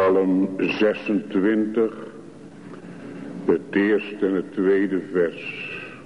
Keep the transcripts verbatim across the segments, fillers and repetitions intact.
Psalm zesentwintig, het eerste en het tweede vers.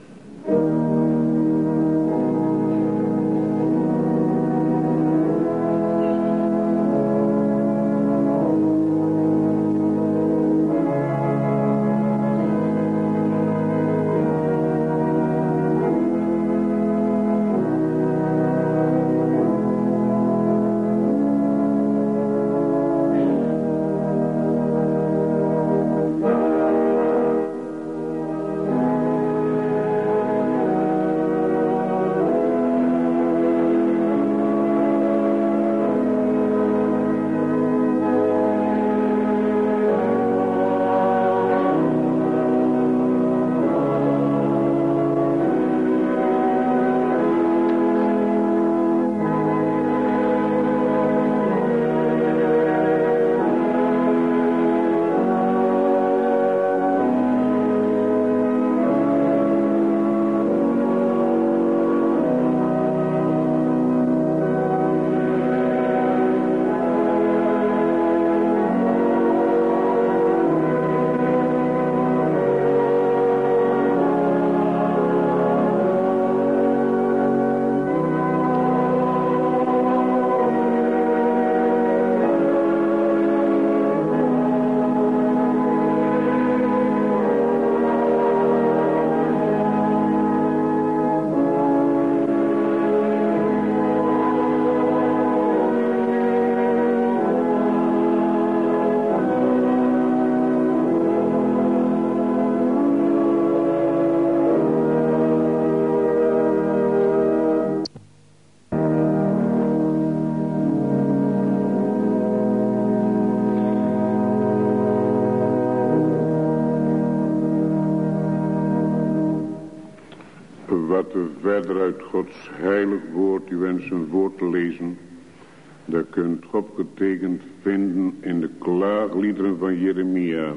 Wat we verder uit Gods heilig woord u wensen voor te lezen, dat kunt u opgetekend vinden in de klaagliederen van Jeremia.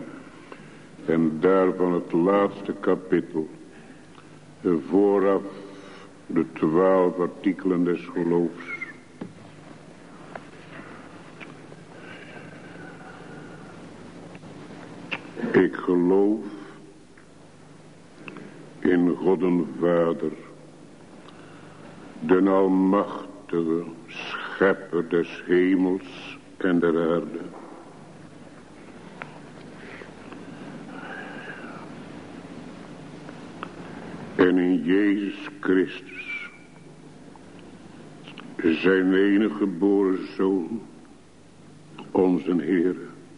En daarvan het laatste kapitel. Vooraf de twaalf artikelen des geloofs. Ik geloof in God een Vader, de almachtige schepper des hemels en der aarde. En in Jezus Christus, zijn enige geboren Zoon, onze Heer,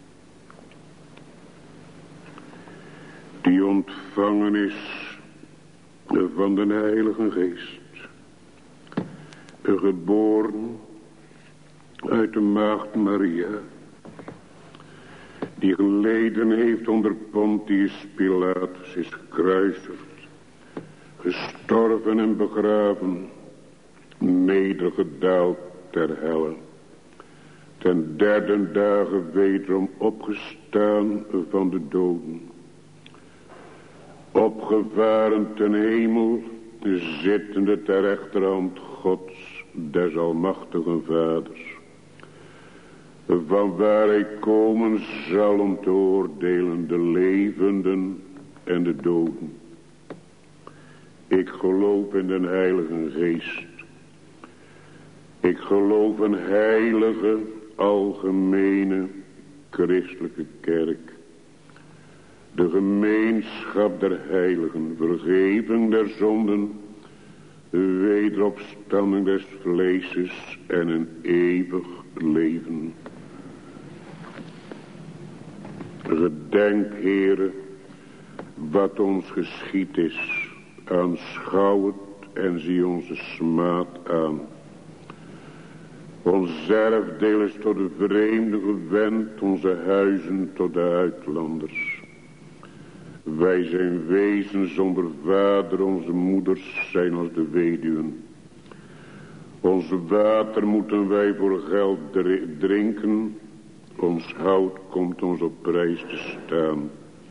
die ontvangen is van de Heilige Geest, geboren uit de maagd Maria, die geleden heeft onder Pontius Pilatus, is gekruisigd, gestorven en begraven, nedergedaald ter helle, ten derde dagen wederom opgestaan van de doden, opgevaren ten hemel, zittende ter rechterhand Gods, des almachtigen Vaders, van waar hij komen zal om te oordelen de levenden en de doden. Ik geloof in de Heilige Geest. Ik geloof een heilige, algemene, christelijke kerk. De gemeenschap der heiligen, vergeving der zonden, wederopstanding des vleeses en een eeuwig leven. Gedenk, Heere, wat ons geschied is, aanschouw het en zie onze smaad aan. Ons erfdeel is tot de vreemden gewend, onze huizen tot de uitlanders. Wij zijn wezen zonder vader, onze moeders zijn als de weduwen. Ons water moeten wij voor geld drinken, ons hout komt ons op prijs te staan.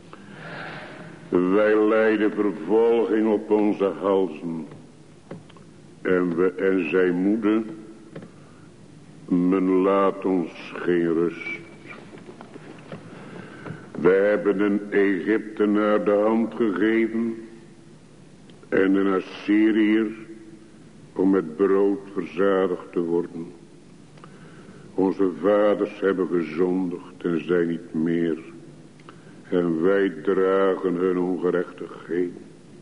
Wij lijden vervolging op onze halzen, en, we, en zij moeden, men laat ons geen rust. We hebben een Egyptenaar de hand gegeven en een Assyriër om met brood verzadigd te worden. Onze vaders hebben gezondigd en zijn niet meer. En wij dragen hun ongerechtigheid.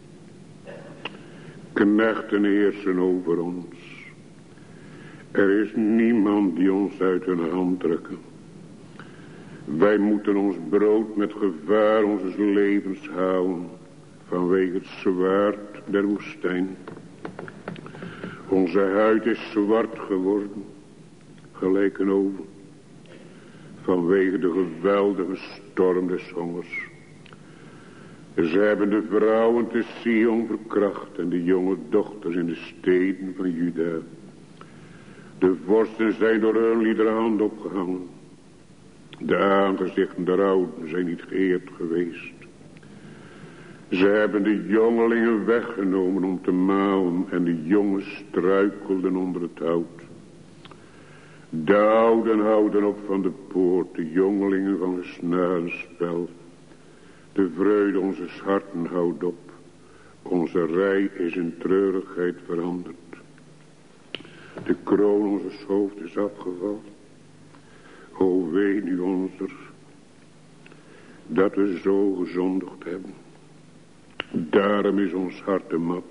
Knechten heersen over ons. Er is niemand die ons uit hun hand drukken. Wij moeten ons brood met gevaar onze levens houden. Vanwege het zwaard der woestijn. Onze huid is zwart geworden. Gelijk een oven. Vanwege de geweldige storm des hongers. Ze hebben de vrouwen te Sion verkracht en de jonge dochters in de steden van Juda. De vorsten zijn door hun liederhand opgehangen. De aangezichten der ouden zijn niet geëerd geweest. Ze hebben de jongelingen weggenomen om te malen en de jongen struikelden onder het hout. De ouden houden op van de poort, de jongelingen van gesnaren spel. De vreugde onzes harten houdt op, onze rij is in treurigheid veranderd. De kroon onzes hoofd is afgevallen. O wee nu onzer, dat we zo gezondigd hebben. Daarom is ons hart te mat.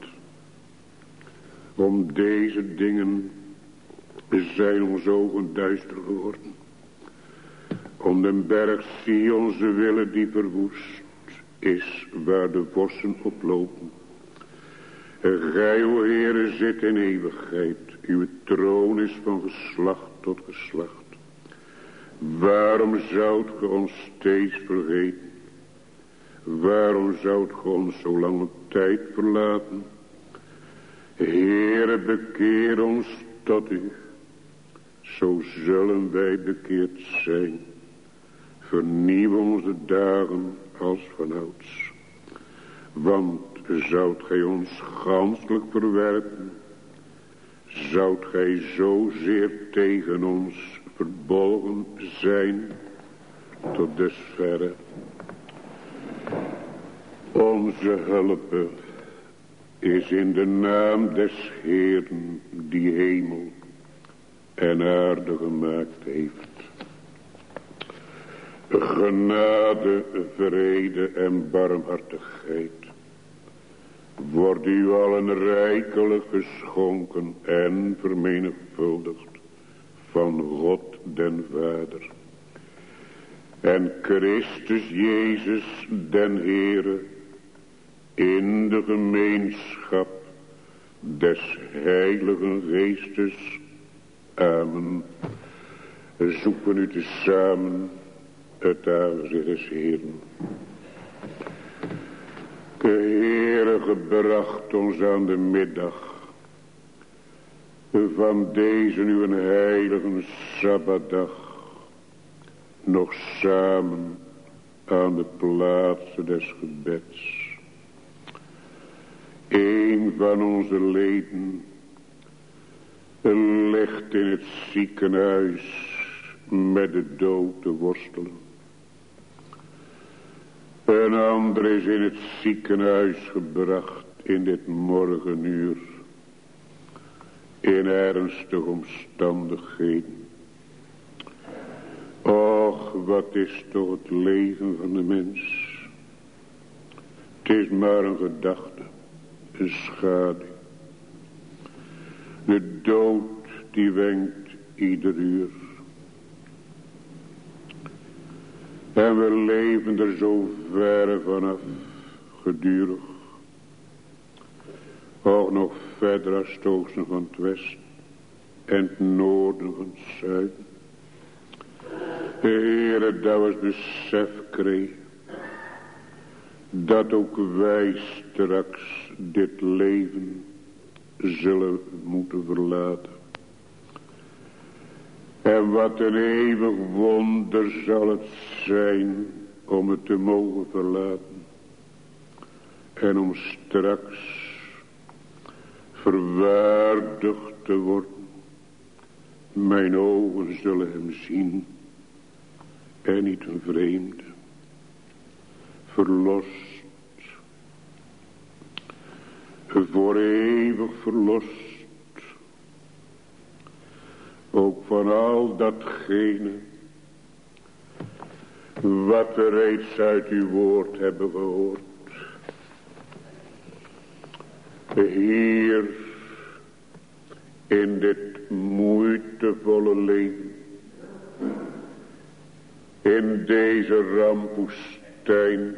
Om deze dingen zijn onze ogen duister geworden. Om den berg Sion ze willen die verwoest is, waar de vossen oplopen. Gij, o Heere, zit in eeuwigheid. Uw troon is van geslacht tot geslacht. Waarom zoudt ge ons steeds vergeten? Waarom zoudt ge ons zo lange tijd verlaten? Heere, bekeer ons tot u. Zo zullen wij bekeerd zijn. Vernieuw onze dagen als vanouds. Want zoudt gij ons ganselijk verwerpen, zoudt gij zozeer tegen ons verbolgen zijn tot dusverre. Onze hulp is in de naam des Heeren die hemel en aarde gemaakt heeft. Genade, vrede en barmhartigheid wordt u allen rijkelijk geschonken en vermenigvuldigd van God den Vader en Christus Jezus den Heere in de gemeenschap des Heiligen Geestes. Amen. Zoeken u tezamen het aangezicht des Heeren. De Heere gebracht ons aan de middag van deze nu een heilige Sabbatdag nog samen aan de plaatsen des gebeds. Een van onze leden ligt in het ziekenhuis met de dood te worstelen. Een ander is in het ziekenhuis gebracht in dit morgenuur. In ernstige omstandigheden. Och, wat is toch het leven van de mens. Het is maar een gedachte, een schaduw. De dood die wenkt ieder uur. En we leven er zo ver vanaf, gedurig. Ook nog verder als het oosten van het westen en het noorden van het zuiden. De Heere, dat we besef kregen, dat ook wij straks dit leven zullen moeten verlaten. En wat een eeuwig wonder zal het zijn om het te mogen verlaten. En om straks verwaardigd te worden. Mijn ogen zullen hem zien en niet een vreemde. verlost. Voor eeuwig verlost. Ook van al datgene wat we reeds uit uw woord hebben gehoord. Heer, in dit moeitevolle leven, in deze rampwoestijn,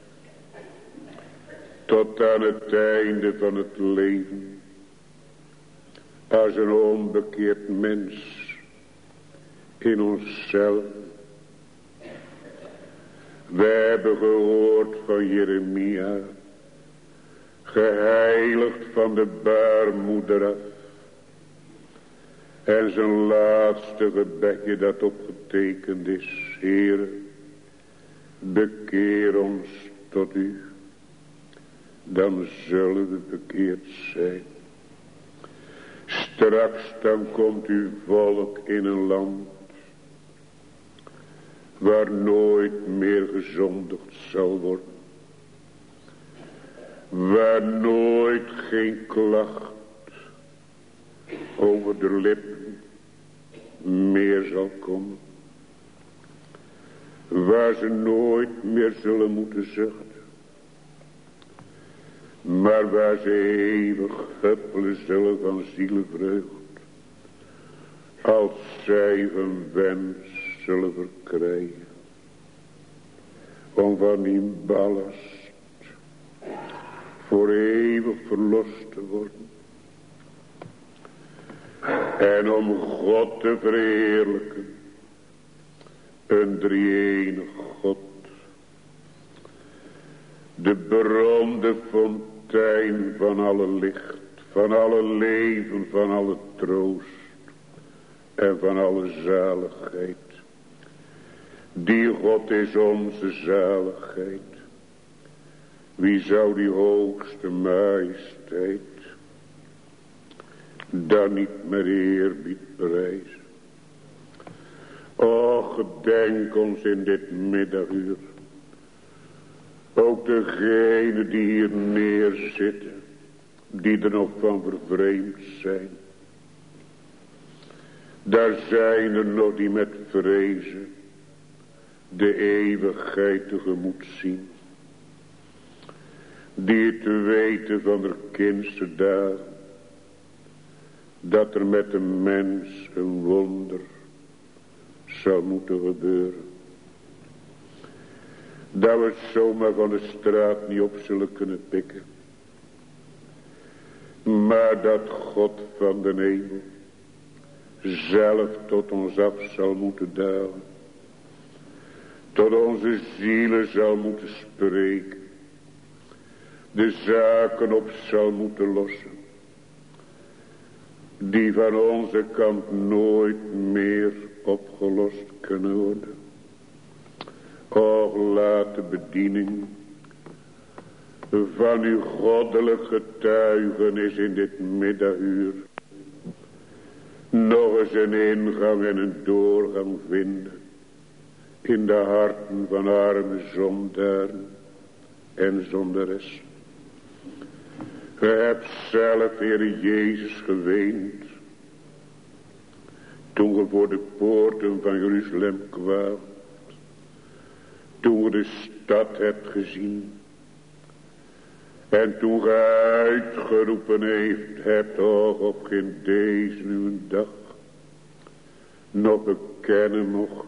tot aan het einde van het leven, als een onbekeerd mens in onszelf. We hebben gehoord van Jeremia, geheiligd van de baarmoeder af. En zijn laatste gebedje dat opgetekend is, Heere, bekeer ons tot u, dan zullen we bekeerd zijn. Straks dan komt uw volk in een land waar nooit meer gezondigd zal worden. Waar nooit geen klacht over de lippen meer zal komen. Waar ze nooit meer zullen moeten zuchten. Maar waar ze eeuwig huppelen zullen van zielenvreugd. Als zij een wens zullen verkrijgen. Om van die ballast voor eeuwig verlost te worden. En om God te verheerlijken. Een drie-enig God. De bron, de fontein van alle licht. Van alle leven, van alle troost. En van alle zaligheid. Die God is onze zaligheid. Wie zou die hoogste majesteit dan niet met eerbied prijzen? O, gedenk ons in dit middaguur. Ook degenen die hier neerzitten, die er nog van vervreemd zijn. Daar zijn er nog die met vrezen de eeuwigheid tegemoet zien. Die het weten van de kindste dagen, dat er met een mens een wonder zou moeten gebeuren. Dat we het zomaar van de straat niet op zullen kunnen pikken. Maar dat God van de hemel zelf tot ons af zal moeten dalen. Tot onze zielen zal moeten spreken. De zaken op zal moeten lossen. Die van onze kant nooit meer opgelost kunnen worden. Och, laat de bediening van uw goddelijk getuigenis in dit middaguur nog eens een ingang en een doorgang vinden in de harten van arme zondaren en zondaressen. Ge hebt zelf, Heer Jezus, geweend toen ge voor de poorten van Jeruzalem kwaamt. Toen ge de stad hebt gezien. En toen ge uitgeroepen heeft, hebt toch op in deze uw dag nog bekennen mocht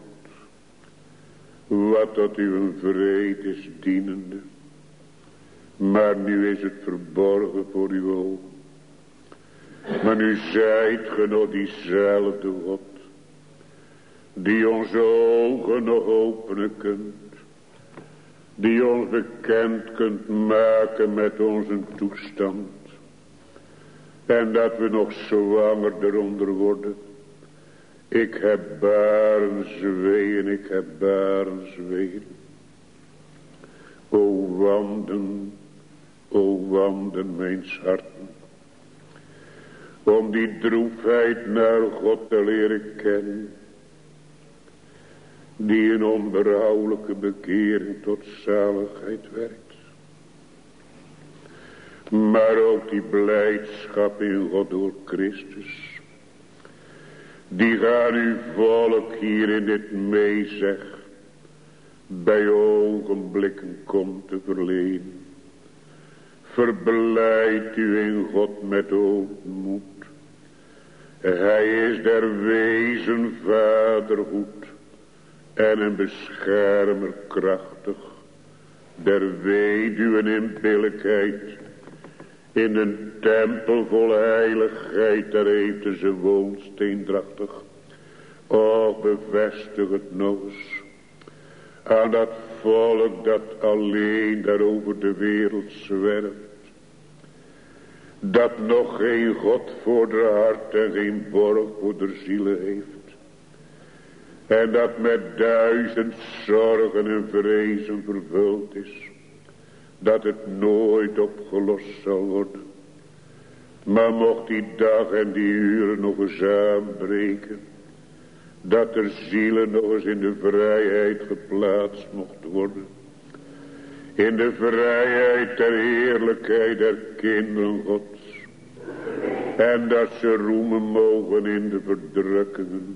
wat tot uw vrede is dienende. Maar nu is het verborgen voor uw ogen. Maar nu zijt ge nog diezelfde God, die onze ogen nog openen kunt. Die ons bekend kunt maken met onze toestand. En dat we nog zwanger eronder worden. Ik heb barensween, ik heb barensween. O wanden, o wanden mijns harten. Om die droefheid naar God te leren kennen. die in onberouwelijke bekering tot zaligheid werkt. Maar ook die blijdschap in God door Christus, die gaan uw volk hier in dit meezeg bij ogenblikken komt te verlenen. Verblijd u in God met ootmoed. Hij is der wezen vader goed en een beschermer krachtig, der weduwen in billijkheid. In een tempel vol heiligheid, daar heeft ze woonsteendrachtig. Och, bevestig het nog eens aan dat volk dat alleen daar over de wereld zwerft. Dat nog geen God voor de hart en geen borg voor de zielen heeft. En dat met duizend zorgen en vrezen vervuld is. Dat het nooit opgelost zal worden. Maar mocht die dag en die uren nog eens aanbreken. Dat er zielen nog eens in de vrijheid geplaatst mocht worden. In de vrijheid der heerlijkheid der kinderen Gods. En dat ze roemen mogen in de verdrukkingen.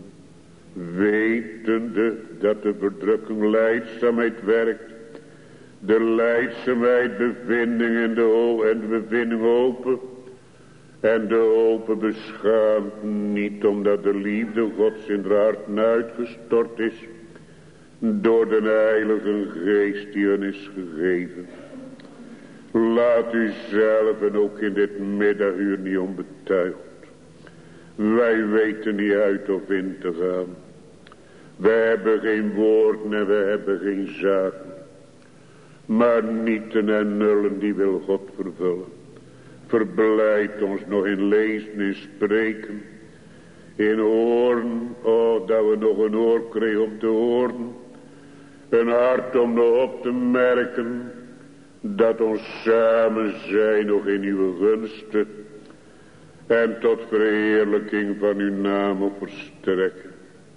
Wetende dat de verdrukking lijdzaamheid werkt. De lijdzaamheid bevinding in de ho- en de bevinding open. En de hoop beschaamt niet, omdat de liefde Gods in haar hart uitgestort is. Door de heilige geest die hun is gegeven. Laat u zelf en ook in dit middaguur niet onbetuigd. Wij weten niet uit of in te gaan. Wij hebben geen woorden en we hebben geen zaken. Maar nieten en nullen die wil God vervullen. Verblijd ons nog in lezen en spreken. In horen, oh dat we nog een oor kregen om te horen. Een hart om nog op te merken. Dat ons samen zijn nog in uw gunsten. En tot verheerlijking van uw naam verstrekken.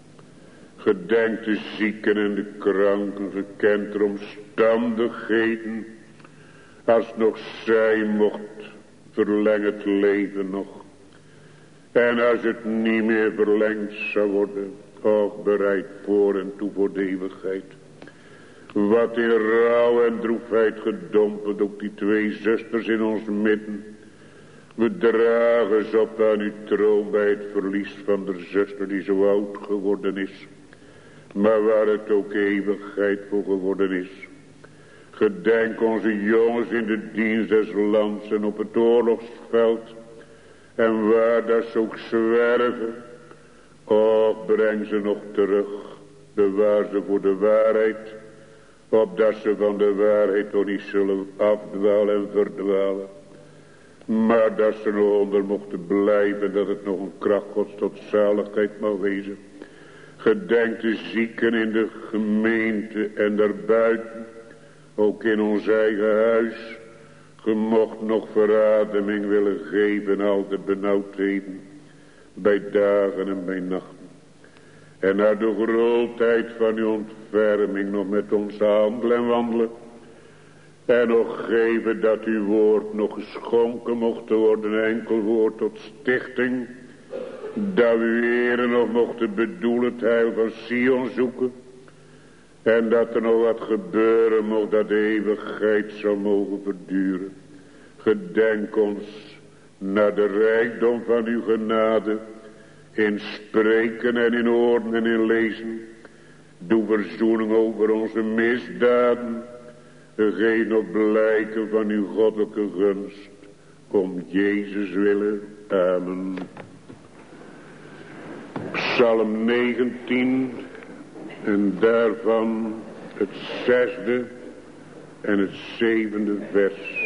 Gedenk de zieken en de kranken, gekend er omstandigheden. Als nog zij mocht, verleng het leven nog. En als het niet meer verlengd zou worden, och bereid voor en toe voor de eeuwigheid. Wat in rouw en droefheid gedompeld, ook die twee zusters in ons midden. We dragen ze op aan uw troon bij het verlies van de zuster die zo oud geworden is. Maar waar het ook eeuwigheid voor geworden is. Gedenk onze jongens in de dienst des lands en op het oorlogsveld. En waar dat ze ook zwerven. Och, breng ze nog terug. Bewaar ze voor de waarheid. Opdat ze van de waarheid toch niet zullen afdwalen en verdwalen. Maar dat ze nog onder mochten blijven. Dat het nog een kracht Gods tot zaligheid mag wezen. Gedenk de zieken in de gemeente en daarbuiten. Ook in ons eigen huis. Ge mocht nog verademing willen geven. Al de benauwdheden. Bij dagen en bij nachten. En naar de grootheid van uw ontferming. Nog met ons handelen en wandelen. En nog geven dat uw woord nog geschonken mocht worden. Enkel woord tot stichting. Dat we heren nog mochten bedoelen het heil van Sion zoeken. En dat er nog wat gebeuren mocht dat de eeuwigheid zal mogen verduren. Gedenk ons naar de rijkdom van uw genade. In spreken en in horen en in lezen. Doe verzoening over onze misdaden. Geef nog blijken van uw goddelijke gunst. Om Jezus willen. Amen. Psalm negentien. En daarvan het zesde en het zevende vers.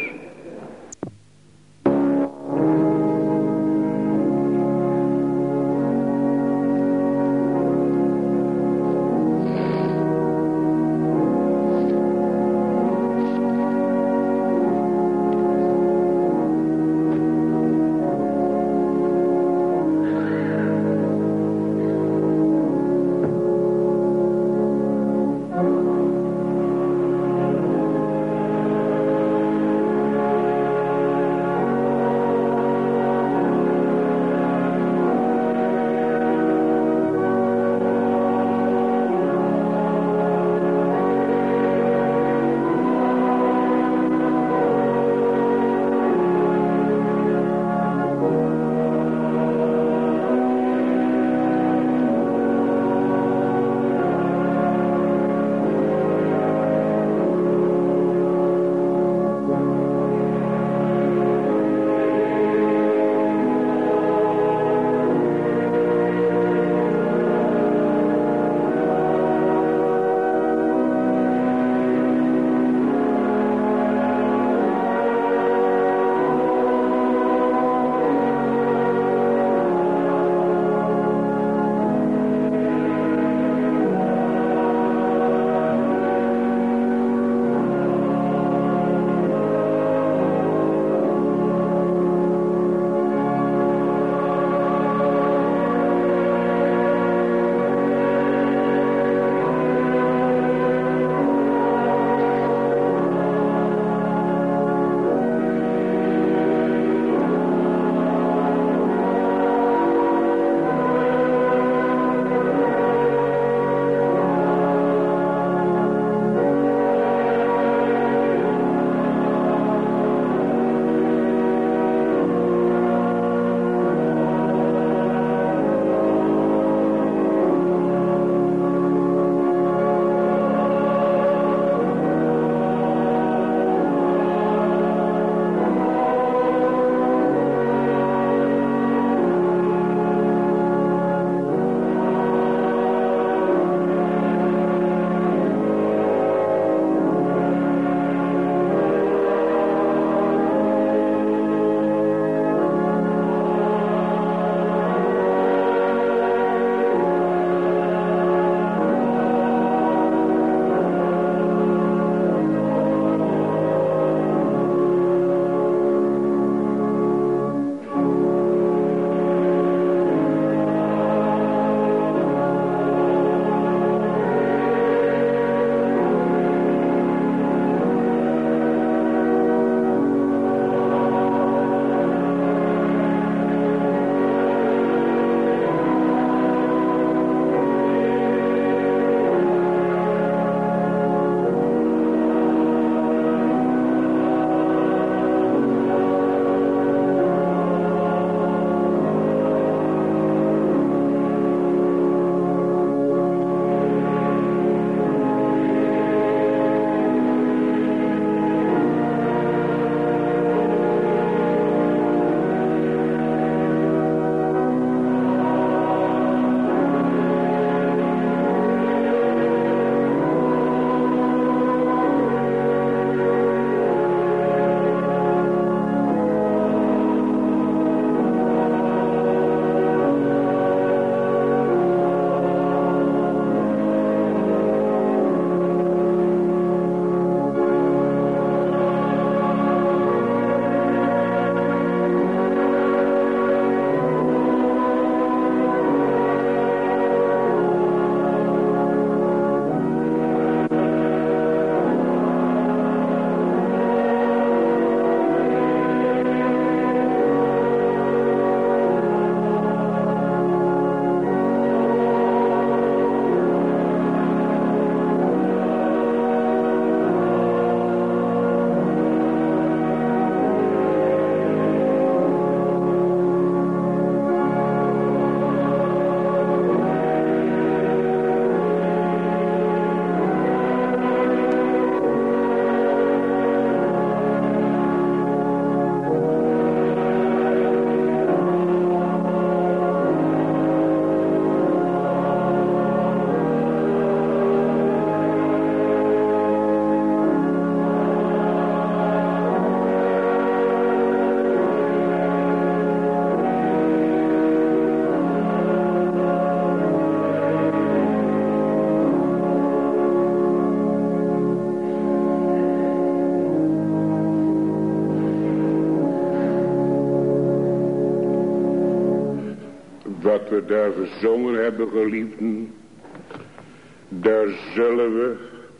wat we daar gezongen hebben, geliefden, daar zullen we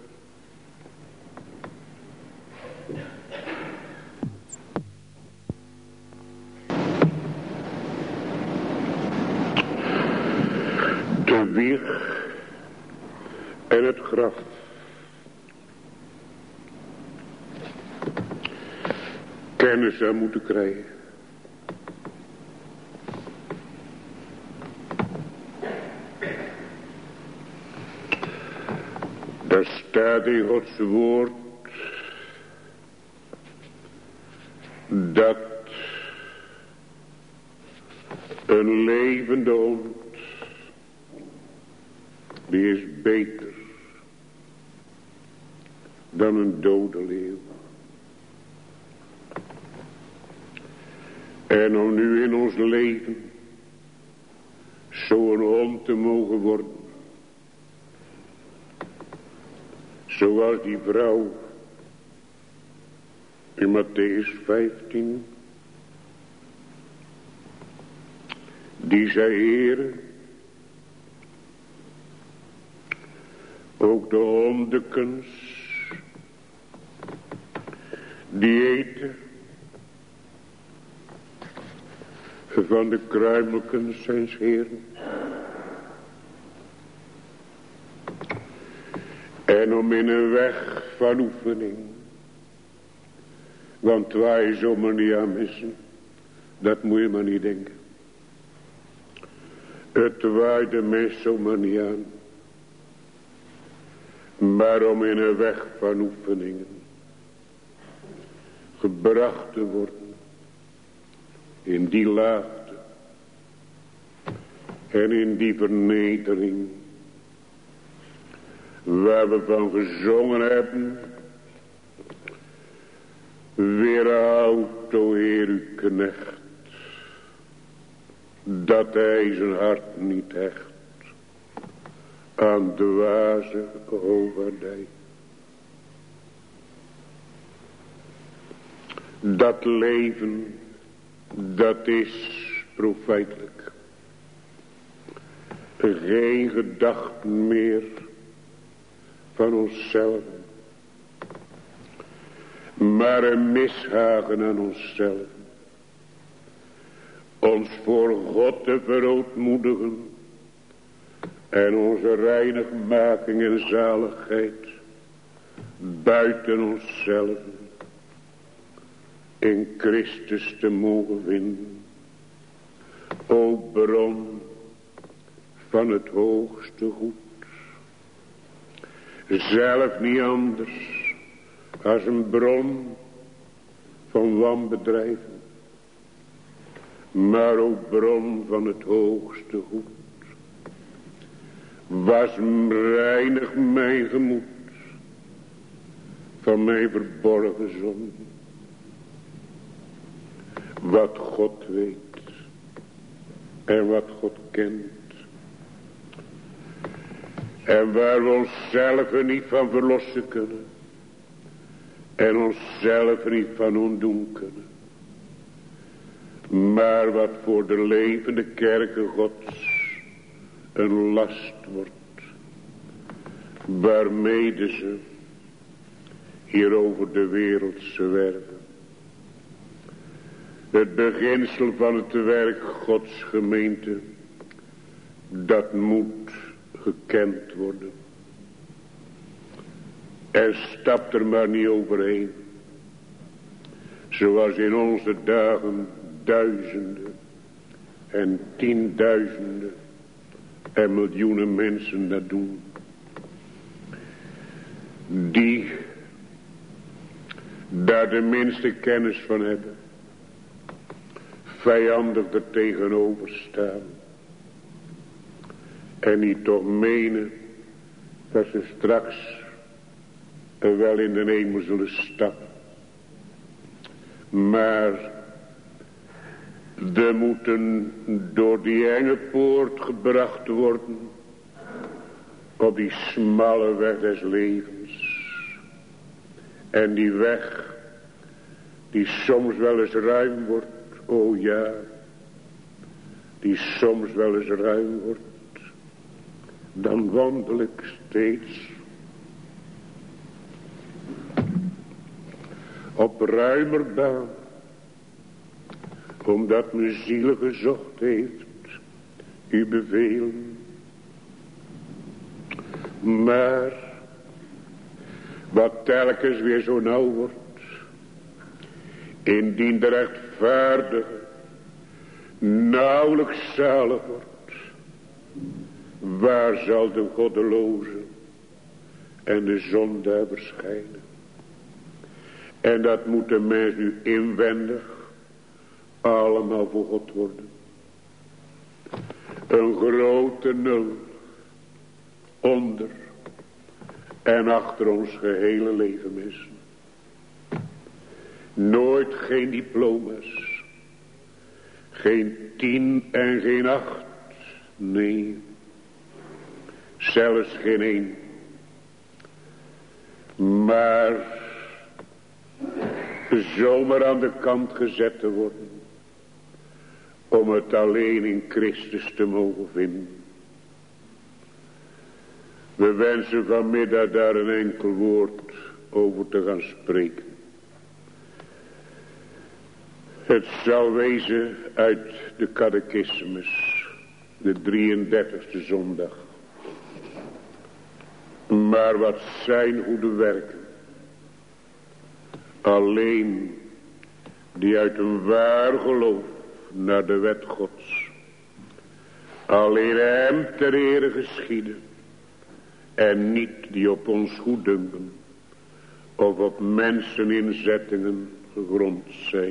de wieg en het graf kennis aan moeten krijgen. Daar staat in Gods woord dat een levende hond, die is beter dan een dode leeuw. En om nu in ons leven zo'n hond te mogen worden, zoals die vrouw in Matthäus vijftien, die zei: Heere, ook de hondekens die eten van de kruimelkens zijns Heeren. En om in een weg van oefening, want waar je zomaar niet aan missen, dat moet je maar niet denken. Het waait de mens zomaar niet aan. Maar om in een weg van oefeningen gebracht te worden in die laagte en in die vernedering waar we van gezongen hebben: weerhoud, o Heer, uw knecht, dat hij zijn hart niet hecht aan dwaze overdij. Dat leven, dat is profijtelijk. Geen gedachten meer van onszelf, maar een mishagen aan onszelf. Ons voor God te verootmoedigen en onze reinigmaking en zaligheid buiten onszelf in Christus te mogen vinden. O bron van het hoogste goed, zelf niet anders als een bron van wanbedrijven, maar ook bron van het hoogste goed. Was reinig mijn gemoed van mijn verborgen zonden. Wat God weet en wat God kent, en waar we onszelf niet van verlossen kunnen en onszelf niet van ontdoen kunnen, maar wat voor de levende kerken Gods een last wordt, waarmede ze hier over de wereld zwerven. Het beginsel van het werk Gods gemeente, dat moet gekend worden. En stap er maar niet overheen. Zoals in onze dagen duizenden en tienduizenden en miljoenen mensen dat doen. Die daar de minste kennis van hebben, vijandig er tegenover staan. En die toch menen dat ze straks wel in de hemel zullen stappen. Maar we moeten door die enge poort gebracht worden op die smalle weg des levens. En die weg die soms wel eens ruim wordt, o ja, die soms wel eens ruim wordt, dan wandel ik steeds op ruimer baan, omdat mijn ziel gezocht heeft uw bevelen. Maar wat telkens weer zo nauw wordt, indien de rechtvaardige nauwelijks zalig wordt, waar zal de goddeloze en de zondaar verschijnen? En dat moet de mens nu inwendig allemaal voor God worden. Een grote nul onder en achter ons gehele leven missen. Nooit geen diploma's, geen tien en geen acht, nee, zelfs geen één. Maar zomaar aan de kant gezet te worden, om het alleen in Christus te mogen vinden. We wensen vanmiddag daar een enkel woord over te gaan spreken. Het zal wezen uit de catechismus, de drieëndertigste zondag. Maar wat zijn goede werken? Alleen die uit een waar geloof naar de wet Gods, alleen hem ter ere geschieden, en niet die op ons goeddunken of op menseninzettingen gegrond zijn.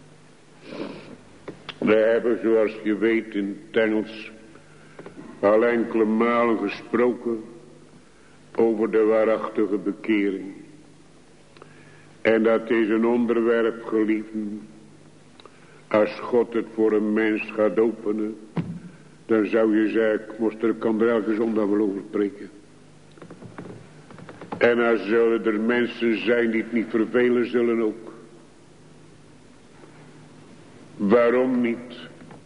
We hebben, zoals je weet, in het Engels al enkele malen gesproken over de waarachtige bekering. En dat is een onderwerp, geliefden. Als God het voor een mens gaat openen, dan zou je zeggen, ik moest er, kan er elke zondag wel over spreken. En dan zullen er mensen zijn die het niet vervelen zullen ook. Waarom niet?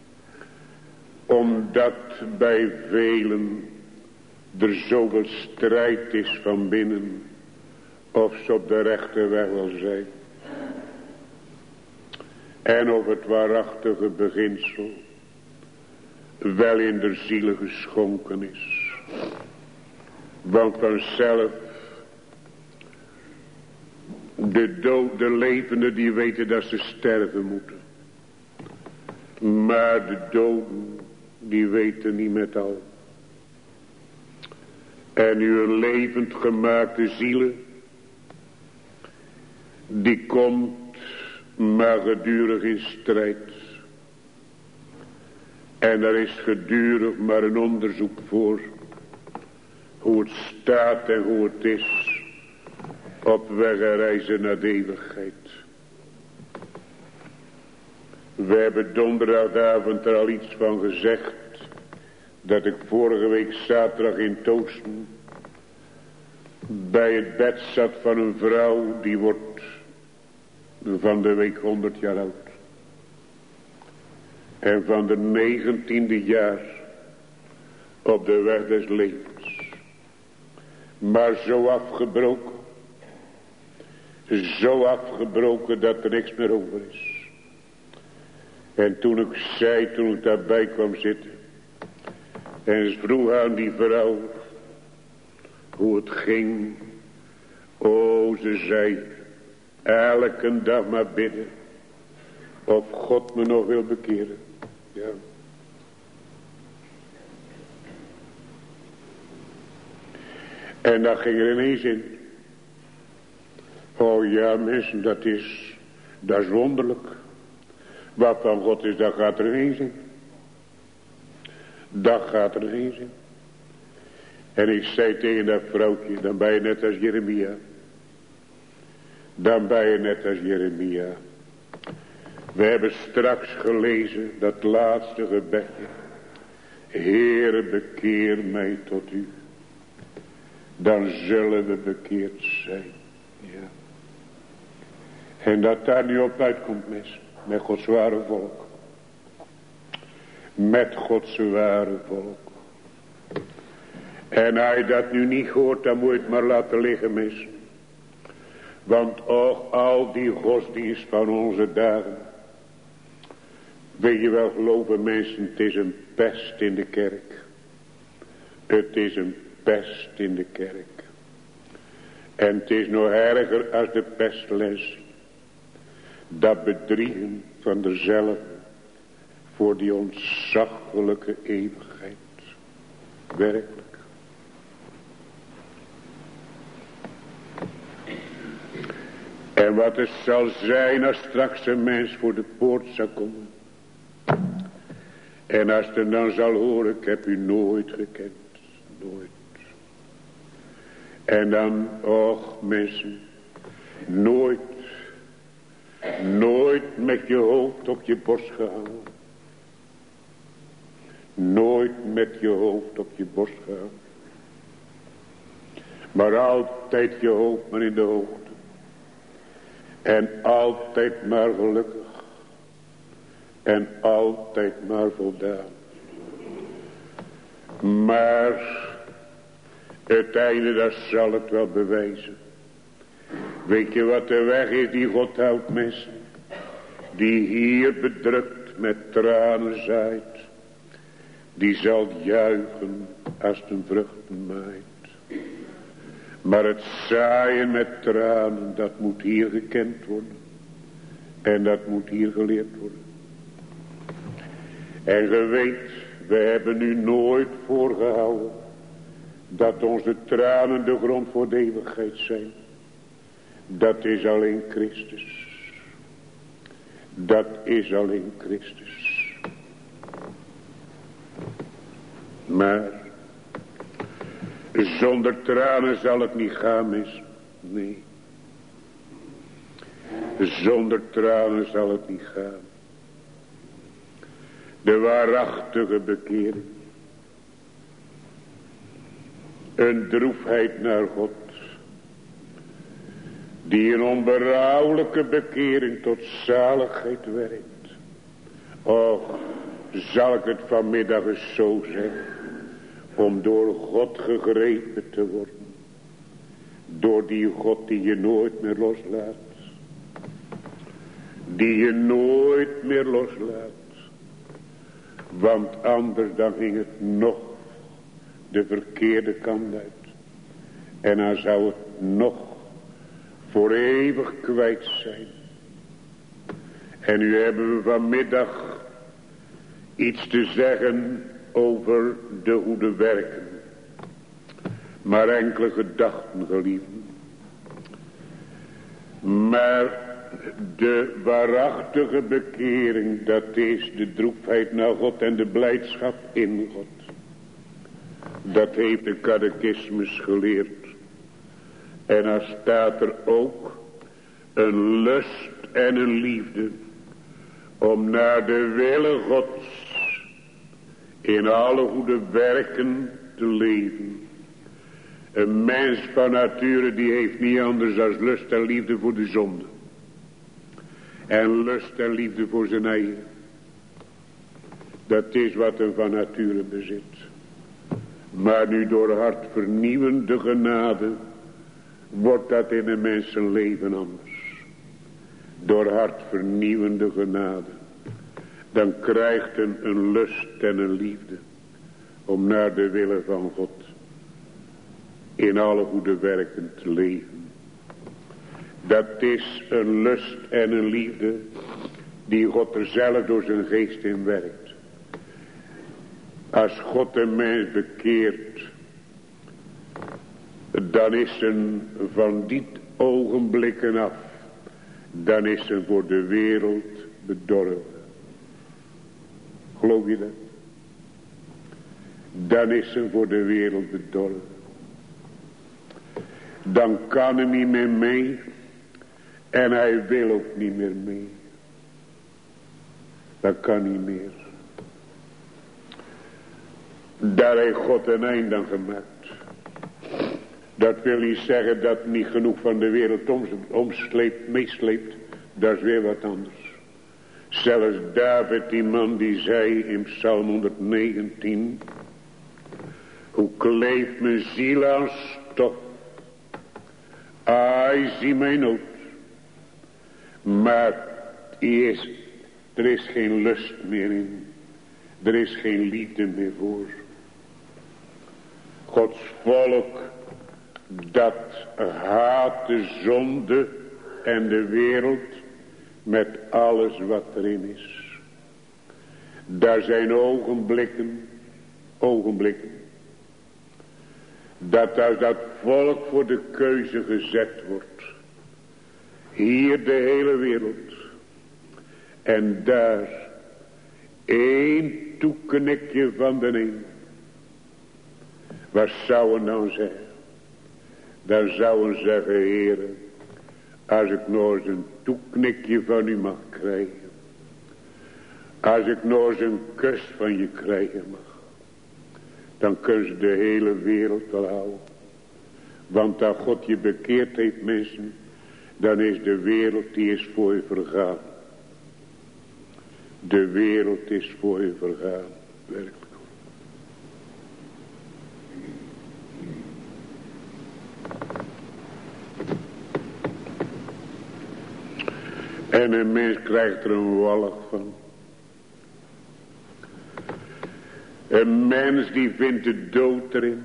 Omdat bij velen er zoveel strijd is van binnen, of ze op de rechte weg wel zijn. En of het waarachtige beginsel wel in de zielen geschonken is. Want vanzelf, de, dood, de levenden die weten dat ze sterven moeten. Maar de doden, die weten niet met al. En uw levend gemaakte zielen, die komt maar gedurig in strijd. En er is gedurig maar een onderzoek voor hoe het staat en hoe het is op weg en reizen naar de eeuwigheid. We hebben donderdagavond er al iets van gezegd, dat ik vorige week zaterdag in Toosten bij het bed zat van een vrouw die wordt van de week honderd jaar oud. En van de negentiende jaar op de weg des levens. Maar zo afgebroken. Zo afgebroken dat er niks meer over is. En toen ik zei, toen ik daarbij kwam zitten. En ze vroeg aan die vrouw hoe het ging. O, ze zei, elke dag maar bidden of God me nog wil bekeren. Ja. En dat ging er ineens in. Oh ja, mensen, dat is, dat is wonderlijk. Wat van God is, dat gaat er ineens in. Dat gaat er ineens in. En ik zei tegen dat vrouwtje, dan ben je net als Jeremia. Dan ben je net als Jeremia. We hebben straks gelezen dat laatste gebedje. Heere, bekeer mij tot u. Dan zullen we bekeerd zijn. Ja. En dat daar nu op uitkomt, mis, met Gods ware volk. met Gods ware volk. En als je dat nu niet hoort, dan moet je het maar laten liggen, mis. Want ook al die godsdienst van onze dagen. Weet je wel, geloven mensen, het is een pest in de kerk. Het is een pest in de kerk. En het is nog erger als de pestlens. Dat bedriegen van dezelfde voor die ontzaglijke eeuwigheid. Werkelijk. En wat het zal zijn als straks een mens voor de poort zal komen. En als hij dan zal horen, ik heb u nooit gekend. Nooit. En dan, och mensen, nooit, nooit met je hoofd op je borst gehouden. Nooit met je hoofd op je borst gehouden. Maar altijd je hoofd maar in de hoogte. En altijd maar gelukkig. En altijd maar voldaan. Maar het einde, dat zal het wel bewijzen. Weet je wat de weg is die God houdt, mensen? Die hier bedrukt met tranen zaait. Die zal juichen als een vruchtenmaait. Maar het zaaien met tranen, dat moet hier gekend worden. En dat moet hier geleerd worden. En ge weet, we hebben nu nooit voorgehouden dat onze tranen de grond voor de eeuwigheid zijn. Dat is alleen Christus. Dat is alleen Christus. Maar zonder tranen zal het niet gaan, mis. Nee. Zonder tranen zal het niet gaan. De waarachtige bekering. Een droefheid naar God. Die een onberouwelijke bekering tot zaligheid werkt. Och, zal ik het vanmiddag eens zo zeggen. Om door God gegrepen te worden. Door die God die je nooit meer loslaat. Die je nooit meer loslaat. Want anders dan ging het nog de verkeerde kant uit. En dan zou het nog voor eeuwig kwijt zijn. En nu hebben we vanmiddag iets te zeggen over de goede werken. Maar enkele gedachten, geliefden. Maar de waarachtige bekering, dat is de droefheid naar God en de blijdschap in God. Dat heeft de catechismus geleerd. En er staat er ook een lust en een liefde om naar de wille Gods in alle goede werken te leven. Een mens van nature die heeft niet anders dan lust en liefde voor de zonde. En lust en liefde voor zijn eigen. Dat is wat een van nature bezit. Maar nu door hartvernieuwende genade wordt dat in een mensenleven anders. Door hartvernieuwende genade. Dan krijgt een, een lust en een liefde om naar de wille van God in alle goede werken te leven. Dat is een lust en een liefde die God er zelf door zijn geest in werkt. Als God een mens bekeert, dan is een van dit ogenblikken af, dan is een voor de wereld bedorven. Geloof je dat? Dan is een voor de wereld bedorven. Dan kan hij niet meer mee. En hij wil ook niet meer mee. Dat kan niet meer. Daar heeft God een eind aan gemaakt. Dat wil niet zeggen dat niet genoeg van de wereld omsleept, meesleept. Dat is weer wat anders. Zelfs David, die man die zei in Psalm honderdnegentien. Hoe kleeft mijn ziel aan stof. Ai, zie mijn nood. Maar is, er is geen lust meer in. Er is geen liefde meer voor. Gods volk, dat haat de zonde en de wereld met alles wat erin is. Daar zijn ogenblikken, ogenblikken, dat als dat volk voor de keuze gezet wordt, hier de hele wereld, en daar één toeknikje van de een, wat zouden dan zeggen? Dan zouden zeggen, Heere, als ik nog eens een toeknikje van u mag krijgen, als ik nog eens een kus van je krijgen mag, dan kun je de hele wereld wel houden. Want als God je bekeerd heeft, mensen, dan is de wereld, die is voor je vergaan. De wereld is voor je vergaan, werkelijk. En een mens krijgt er een walg van. Een mens die vindt de dood erin.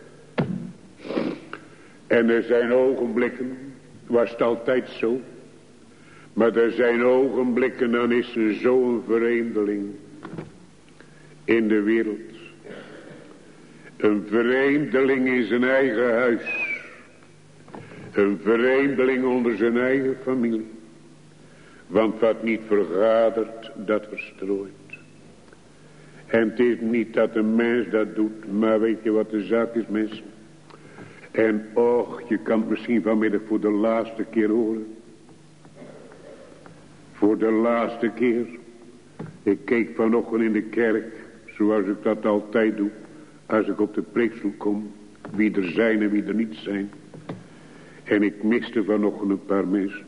En er zijn ogenblikken, was het altijd zo. Maar er zijn ogenblikken, dan is er zo'n vreemdeling in de wereld. Een vreemdeling in zijn eigen huis. Een vreemdeling onder zijn eigen familie. Want wat niet vergadert, dat verstrooit. En het is niet dat een mens dat doet, maar weet je wat de zaak is, mensen? En och, je kan het misschien vanmiddag voor de laatste keer horen. Voor de laatste keer. Ik keek vanochtend in de kerk, zoals ik dat altijd doe, als ik op de preekstoel kom, wie er zijn en wie er niet zijn. En ik miste vanochtend een paar mensen.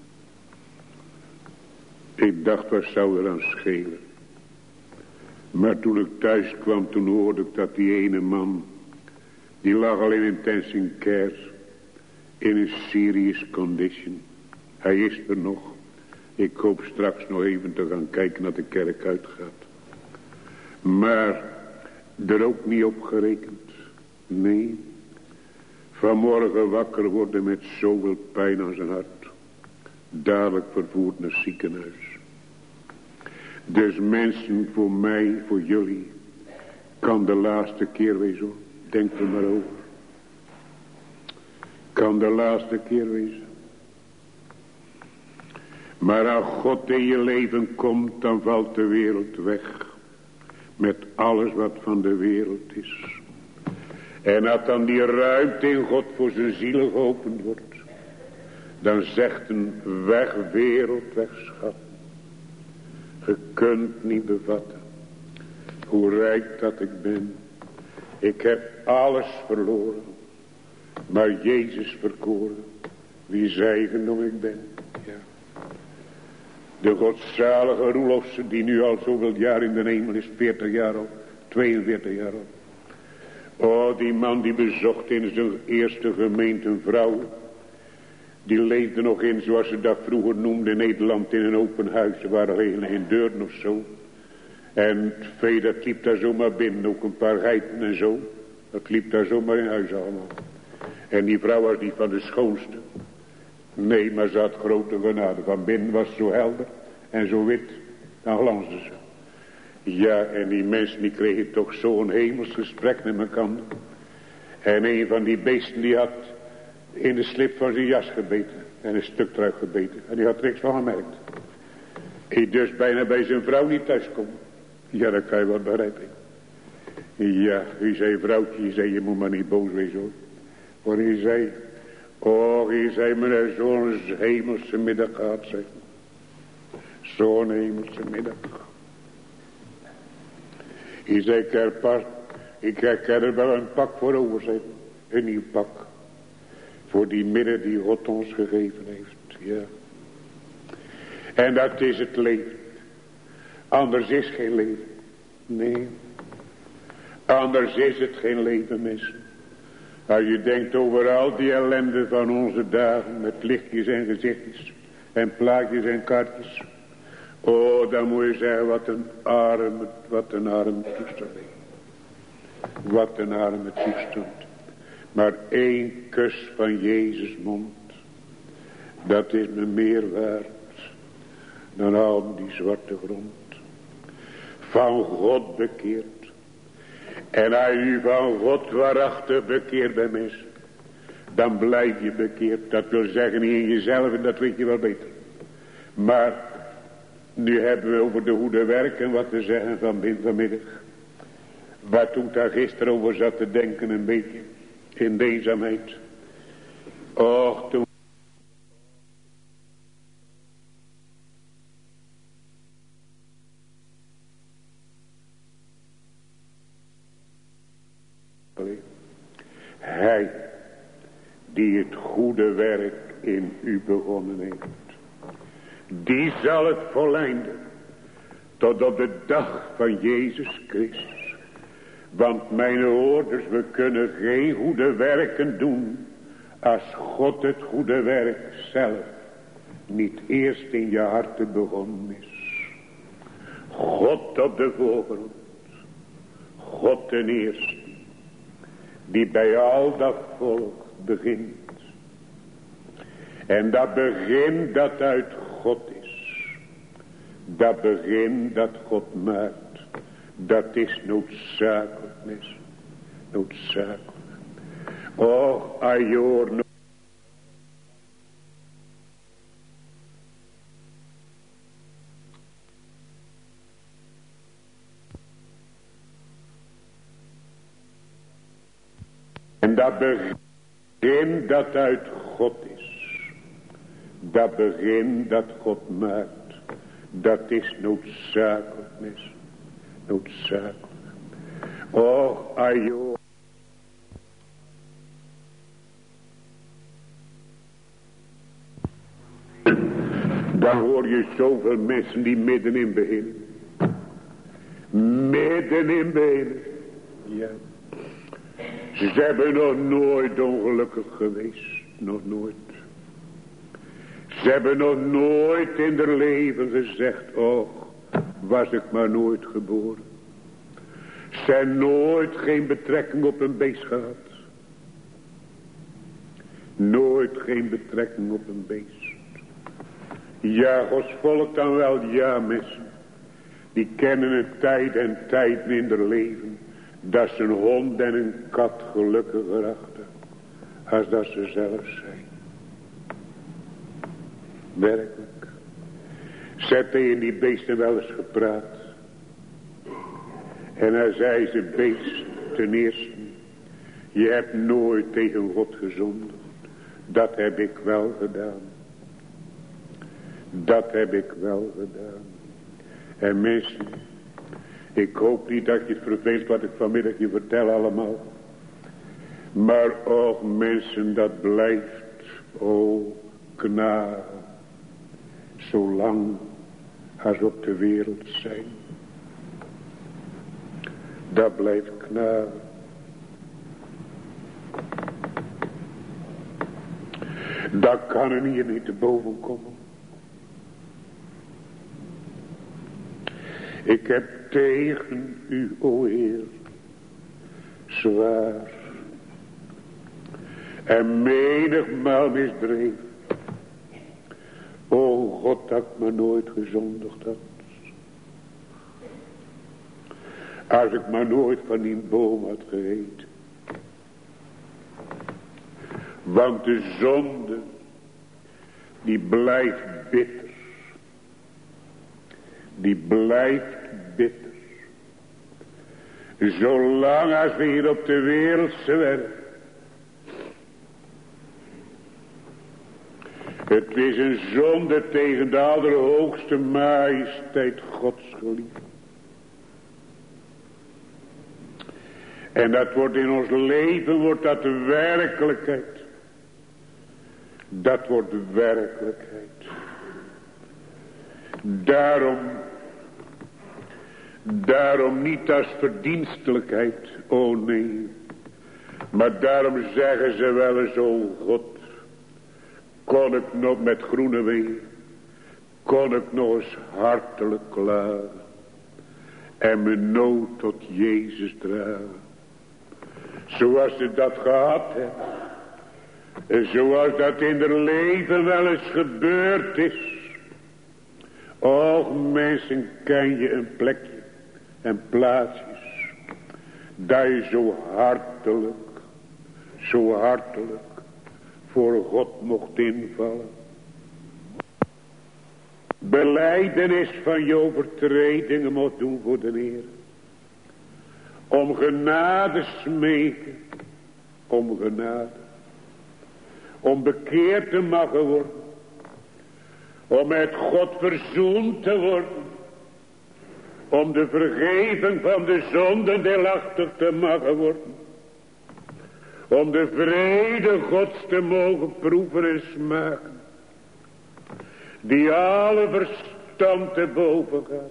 Ik dacht, wat zou er aan schelen? Maar toen ik thuis kwam, toen hoorde ik dat die ene man, die lag al in intensive care, in een serious condition. Hij is er nog. Ik hoop straks nog even te gaan kijken dat de kerk uitgaat. Maar er ook niet op gerekend. Nee. Vanmorgen wakker worden met zoveel pijn aan zijn hart. Dadelijk vervoerd naar het ziekenhuis. Dus mensen, voor mij, voor jullie, kan de laatste keer wezen. Denk er maar over. Kan de laatste keer wezen. Maar als God in je leven komt, dan valt de wereld weg. Met alles wat van de wereld is. En als dan die ruimte in God voor zijn ziel geopend wordt, dan zegt een weg wereld, weg schat. Je kunt niet bevatten hoe rijk dat ik ben. Ik heb alles verloren, maar Jezus verkoren, wie zeigendom ik ben. Ja. De godzalige Roelofse, die nu al zoveel jaar in de hemel is, veertig jaar al, tweeënveertig jaar al. Oh, die man die bezocht in zijn eerste gemeente een vrouw. Die leefde nog in, zoals ze dat vroeger noemden in Nederland, in een open huis. Er waren alleen geen deuren of zo. En het vee dat liep daar zomaar binnen, ook een paar geiten en zo. Dat liep daar zomaar in huis allemaal. En die vrouw was niet van de schoonste. Nee, maar ze had grote genade. Van binnen was het zo helder en zo wit, dan glansde ze. Ja, en die mensen die kregen toch zo'n hemels gesprek met elkaar. En een van die beesten die had in de slip van zijn jas gebeten. En een stuk eruit gebeten. En die had er niks van gemerkt. Hij dus bijna bij zijn vrouw niet thuis kon. Ja, dat kan je wel begrijpen. Ja, hij zei vrouwtje, hij zei je moet maar niet boos wezen hoor. Maar hij zei, oh, hij zei me zo'n hemelse middag gehad zeg. Zo'n hemelse middag. Hij zei, ik heb, pas, ik heb er wel een pak voor over zeg. Een nieuw pak. Voor die midden die God ons gegeven heeft. Ja. En dat is het leven. Anders is geen leven. Nee. Anders is het geen leven, mensen. Als je denkt over al die ellende van onze dagen. Met lichtjes en gezichtjes. En plaatjes en kaartjes. Oh, dan moet je zeggen, wat een arme, wat een arme toestand. Wat een arme toestand. Maar één kus van Jezus mond. Dat is me meer waard. Dan al die zwarte grond. Van God bekeerd. En als u van God waarachtig bekeerd bent, mensen, dan blijf je bekeerd. Dat wil zeggen niet in jezelf en dat weet je wel beter. Maar nu hebben we over de goede werken wat te zeggen van vanmiddag. Waar toen ik daar gisteren over zat te denken een beetje. In de eenzaamheid. Och, toen. Hij die het goede werk in u begonnen heeft. Die zal het volleinden. Tot op de dag van Jezus Christus. Want mijn hoorders, we kunnen geen goede werken doen. Als God het goede werk zelf niet eerst in je hart begonnen is. God op de voorgrond. God ten eerste. Die bij al dat volk begint. En dat begin dat uit God is. Dat begin dat God maakt. Dat is noodzakelijk, mensen. Noodzakelijk. Och, ajoor. En dat begin dat uit God is. Dat begin dat God maakt. Dat is noodzakelijk, mensen. Noodzakelijk. Och, ajoor. Dan hoor je zoveel mensen die middenin beginnen. Middenin beginnen. Ja. Ze hebben nog nooit ongelukkig geweest. Nog nooit. Ze hebben nog nooit in hun leven gezegd. Och, was ik maar nooit geboren. Ze hebben nooit geen betrekking op een beest gehad. Nooit geen betrekking op een beest. Ja, Gods volk dan wel, ja mensen. Die kennen een tijd en tijd in hun leven. Dat ze een hond en een kat gelukkiger achter. Als dat ze zelf zijn. Werkelijk. Zet tegen die beesten wel eens gepraat. En hij zei ze, beest ten eerste. Je hebt nooit tegen God gezondigd. Dat heb ik wel gedaan. Dat heb ik wel gedaan. En mensen, ik hoop niet dat je het verveelt wat ik vanmiddag je vertel allemaal. Maar och mensen, dat blijft, o knagen, zolang als op de wereld zijn. Dat blijft knagen. Dat kan er hier niet te boven komen. Ik heb tegen u, o Heer, zwaar en menigmaal misdreven. O God, dat ik me nooit gezondigd had. Als ik maar nooit van die boom had gegeten. Want de zonde, die blijft bitter. Die blijft bitter. Zolang als we hier op de wereld zwerven. Het is een zonde tegen de allerhoogste majesteit Gods geliefd. En dat wordt in ons leven, wordt dat de werkelijkheid. Dat wordt de werkelijkheid. Daarom Daarom niet als verdienstelijkheid, o nee. Maar daarom zeggen ze wel eens, o God, kon ik nog met groene wee, kon ik nog eens hartelijk klagen en mijn nood tot Jezus dragen. Zoals ze dat gehad hebben. En zoals dat in haar leven wel eens gebeurd is. Och mensen, ken je een plekje en plaatsjes. Dat je zo hartelijk, zo hartelijk voor God mocht invallen. Belijdenis van je overtredingen mocht doen voor de Heer. Om genade smeken. Om genade. Om bekeerd te mogen worden. Om met God verzoend te worden. Om de vergeving van de zonden deelachtig te mogen worden. Om de vrede Gods te mogen proeven en smaken. Die alle verstand te boven gaat.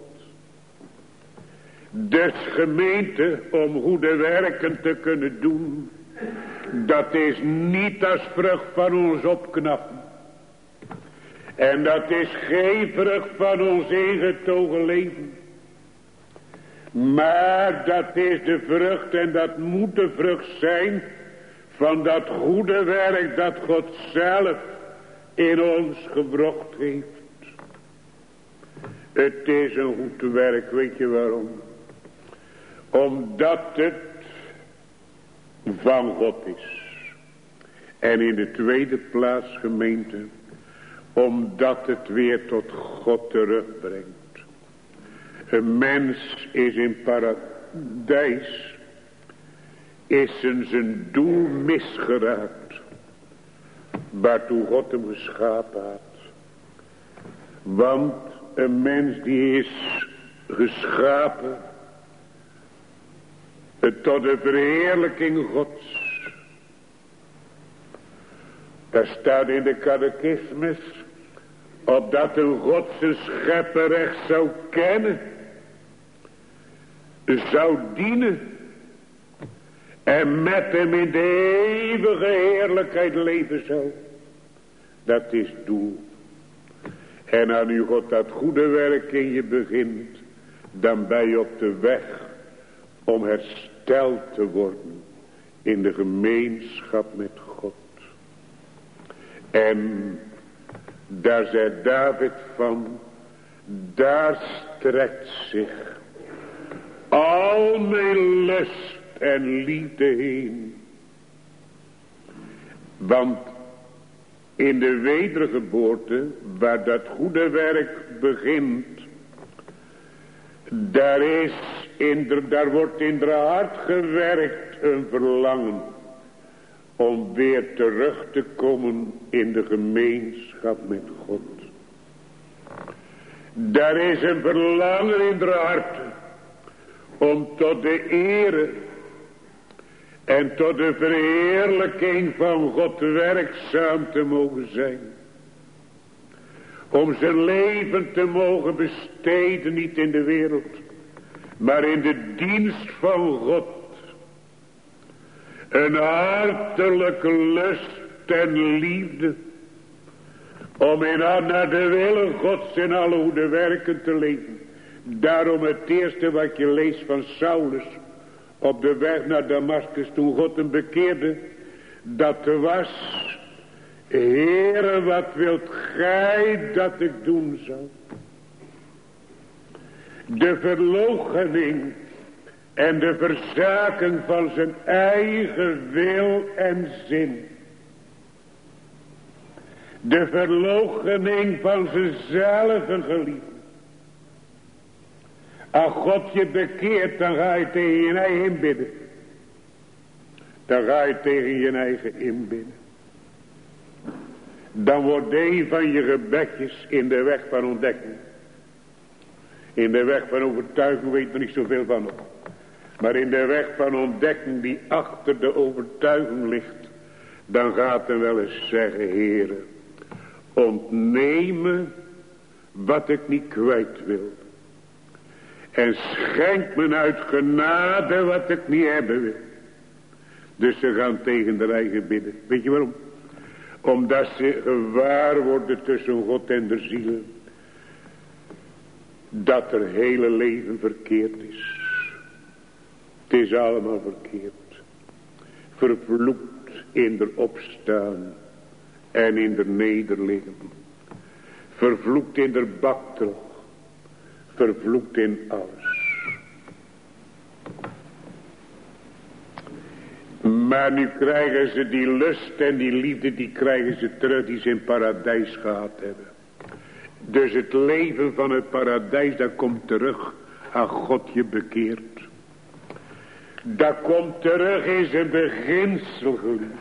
Des gemeente om goede werken te kunnen doen. Dat is niet als vrucht van ons opknappen. En dat is geen vrucht van ons ingetogen leven. Maar dat is de vrucht en dat moet de vrucht zijn van dat goede werk dat God zelf in ons gebracht heeft. Het is een goed werk, weet je waarom? Omdat het van God is. En in de tweede plaats, gemeente, omdat het weer tot God terugbrengt. Een mens is in paradijs, is in zijn doel misgeraakt, waartoe God hem geschapen had. Want een mens die is geschapen tot de verheerlijking Gods. Daar staat in de catechismus, opdat een God zijn schepper recht zou kennen, zou dienen en met hem in de eeuwige heerlijkheid leven zou. Dat is doel. En als nu God dat goede werk in je begint, dan ben je op de weg om hersteld te worden in de gemeenschap met God. En daar zei David van, daar strekt zich al mijn lust en liefde heen. Want in de wedergeboorte, waar dat goede werk begint, daar is in de, daar wordt in de hart gewerkt een verlangen om weer terug te komen in de gemeenschap met God. Daar is een verlangen in de hart om tot de ere en tot de verheerlijking van God werkzaam te mogen zijn. Om zijn leven te mogen besteden, niet in de wereld, maar in de dienst van God. Een hartelijke lust en liefde. Om in naar de wil Gods in alle goede werken te leven. Daarom het eerste wat je leest van Saulus. Op de weg naar Damaskus toen God hem bekeerde. Dat was, Heere, wat wilt gij dat ik doen zou? De verloochening en de verzaking van zijn eigen wil en zin. De verloochening van zichzelf geliefde. Als God je bekeert, dan ga je tegen je eigen inbidden. Dan ga je tegen je eigen inbidden. Dan wordt een van je gebedjes in de weg van ontdekking. In de weg van overtuiging weet er niet zoveel van op. Maar in de weg van ontdekking die achter de overtuiging ligt. Dan gaat hij wel eens zeggen, Heere, ontneem me wat ik niet kwijt wil. En schenk me uit genade wat ik niet hebben wil. Dus ze gaan tegen de eigen bidden. Weet je waarom? Omdat ze gewaar worden tussen God en de zielen. Dat er hele leven verkeerd is. Het is allemaal verkeerd. Vervloekt in de opstaan. En in de nederliggen. Vervloekt in de baktrog. Vervloekt in alles. Maar nu krijgen ze die lust en die liefde, die krijgen ze terug die ze in paradijs gehad hebben. Dus het leven van het paradijs, dat komt terug aan God je bekeert. Dat komt terug in zijn beginsel, geliefd.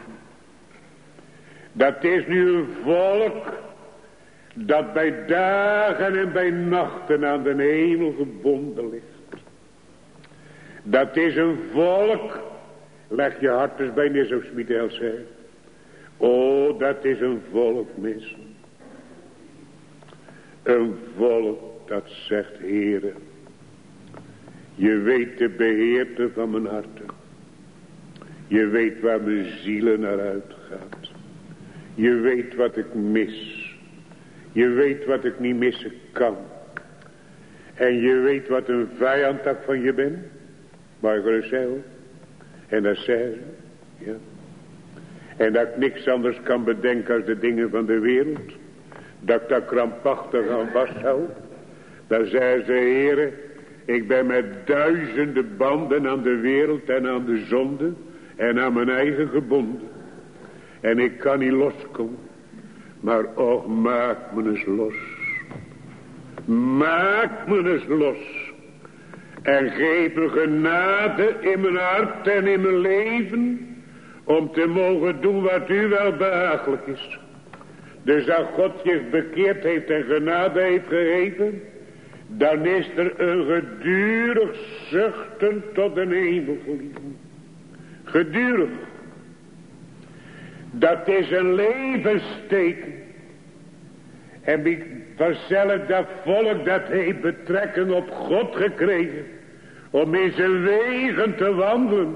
Dat is nu een volk dat bij dagen en bij nachten aan de hemel gebonden ligt. Dat is een volk, leg je hart eens bij neer, zo Smithel zei. Oh, dat is een volk, mensen. Een volk dat zegt, Heere, je weet de beheerte van mijn hart. Je weet waar mijn zielen naar uitgaat. Je weet wat ik mis. Je weet wat ik niet missen kan. En je weet wat een vijand dat van je ben. Maar ik gerust zei hoor. En dat zei ze. Ja. En dat ik niks anders kan bedenken als de dingen van de wereld. Dat ik daar krampachtig aan vasthoud. Dan zei ze, Heere, ik ben met duizenden banden aan de wereld en aan de zonde. En aan mijn eigen gebonden. En ik kan niet loskomen. Maar och, maak me eens los. Maak me eens los. En geef me genade in mijn hart en in mijn leven. Om te mogen doen wat u wel behagelijk is. Dus als God je bekeerd heeft en genade heeft gegeven. Dan is er een gedurig zuchten tot een hemel, geliefd. Gedurig. Dat is een levensteken. En vanzelf dat volk dat heeft betrekking op God gekregen. Om in zijn wegen te wandelen.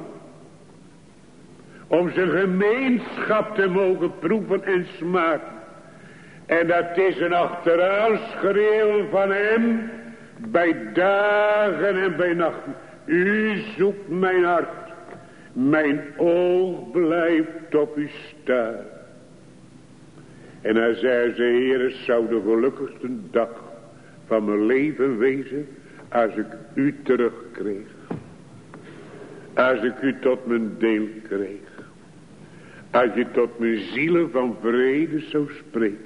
Om zijn gemeenschap te mogen proeven en smaken. En dat is een achteraan schreeuwen van hem. Bij dagen en bij nachten. U zoekt mijn hart. Mijn oog blijft op u staan. En hij zei ze, Heer, het zou de gelukkigste dag van mijn leven wezen. Als ik u terugkreeg. Als ik u tot mijn deel kreeg. Als je tot mijn zielen van vrede zou spreken.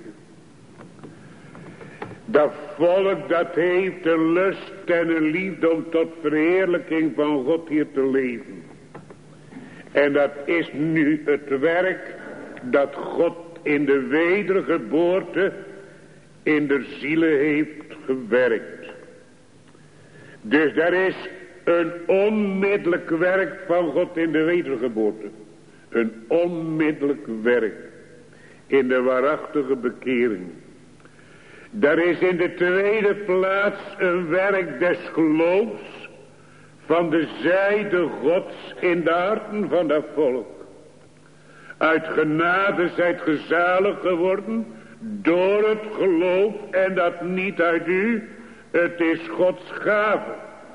Dat volk dat heeft een lust en een liefde om tot verheerlijking van God hier te leven. En dat is nu het werk dat God in de wedergeboorte in de zielen heeft gewerkt. Dus er is een onmiddellijk werk van God in de wedergeboorte. Een onmiddellijk werk in de waarachtige bekering. Er is in de tweede plaats een werk des geloofs van de zijde Gods in de harten van dat volk. Uit genade zijt ge zalig geworden door het geloof en dat niet uit u, het is Gods gave.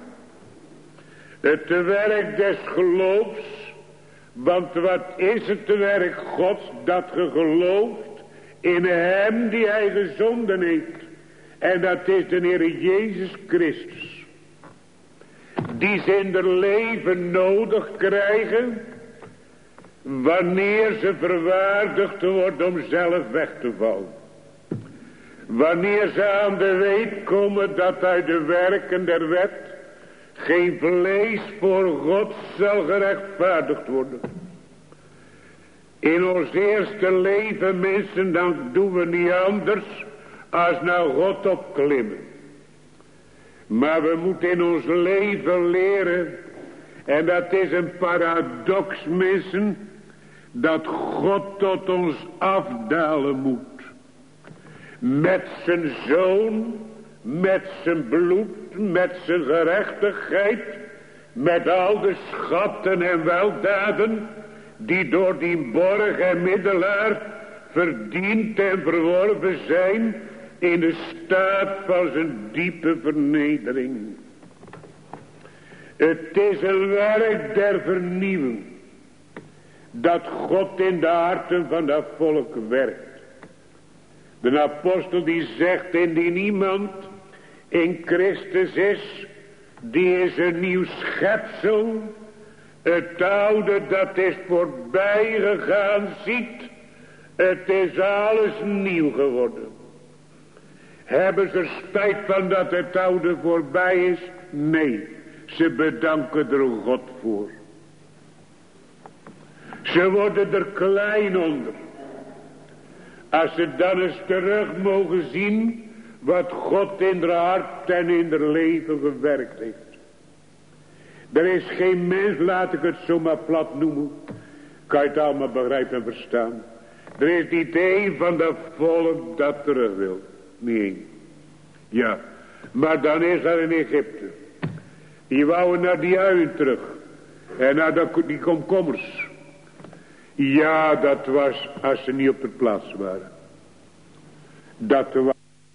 Het werk des geloofs, want wat is het werk Gods dat ge gelooft in hem die hij gezonden heeft. En dat is de Heer Jezus Christus. Die ze in hun leven nodig krijgen. Wanneer ze verwaardigd worden om zelf weg te vallen. Wanneer ze aan de weet komen dat uit de werken der wet geen vlees voor God zal gerechtvaardigd worden. In ons eerste leven, mensen, dan doen we niet anders als naar God opklimmen. Maar we moeten in ons leven leren, en dat is een paradox, mensen, dat God tot ons afdalen moet. Met zijn zoon, met zijn bloed, met zijn gerechtigheid, met al de schatten en weldaden die door die borg en middelaar verdiend en verworven zijn in de staat van zijn diepe vernedering. Het is een werk der vernieuwing dat God in de harten van dat volk werkt. De apostel die zegt, indien iemand in Christus is, die is een nieuw schepsel. Het oude dat is voorbij gegaan, ziet, het is alles nieuw geworden. Hebben ze er spijt van dat het oude voorbij is? Nee, ze bedanken er God voor. Ze worden er klein onder. Als ze dan eens terug mogen zien wat God in haar hart en in haar leven gewerkt heeft. Er is geen mens, laat ik het zomaar plat noemen, kan je het allemaal begrijpen en verstaan. Er is niet één van dat volk dat terug wil. Niet één. Ja, maar dan is er in Egypte. Die wouden naar die uien terug. En naar die komkommers. Ja, dat was als ze niet op de plaats waren. Dat was.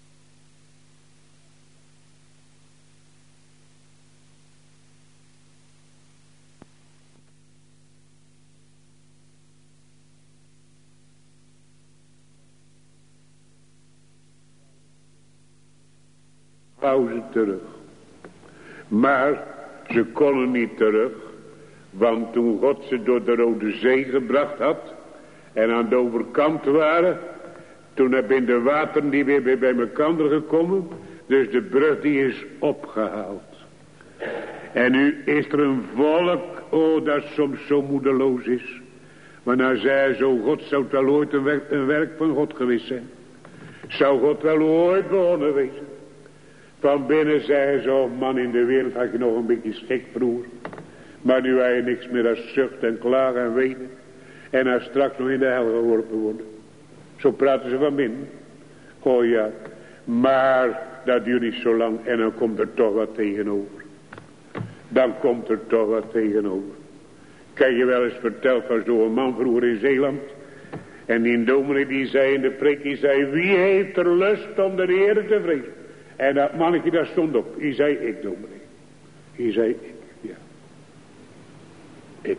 Pauze terug. Maar ze konden niet terug. Want toen God ze door de Rode Zee gebracht had. En aan de overkant waren. Toen heb in de wateren die weer bij elkaar gekomen. Dus de brug die is opgehaald. En nu is er een volk. Oh, dat soms zo moedeloos is. Maar nou zei zo, God zou het wel ooit een werk, een werk van God geweest zijn. Zou God wel ooit begonnen wezen. Van binnen zei zo, man, in de wereld had je nog een beetje schik vroeger. Maar nu heb je niks meer als zucht en klagen en wenen. En hij straks nog in de hel geworpen worden. Zo praten ze van binnen. Oh ja, maar dat duurt niet zo lang en dan komt er toch wat tegenover. Dan komt er toch wat tegenover. Kijk je wel eens verteld van zo'n man vroeger in Zeeland. En die dominee die zei in de preek, die zei, wie heeft er lust om de Heer te vrezen? En dat mannetje daar stond op. Die zei, ik dominee. Die zei, ik, ja. Ik.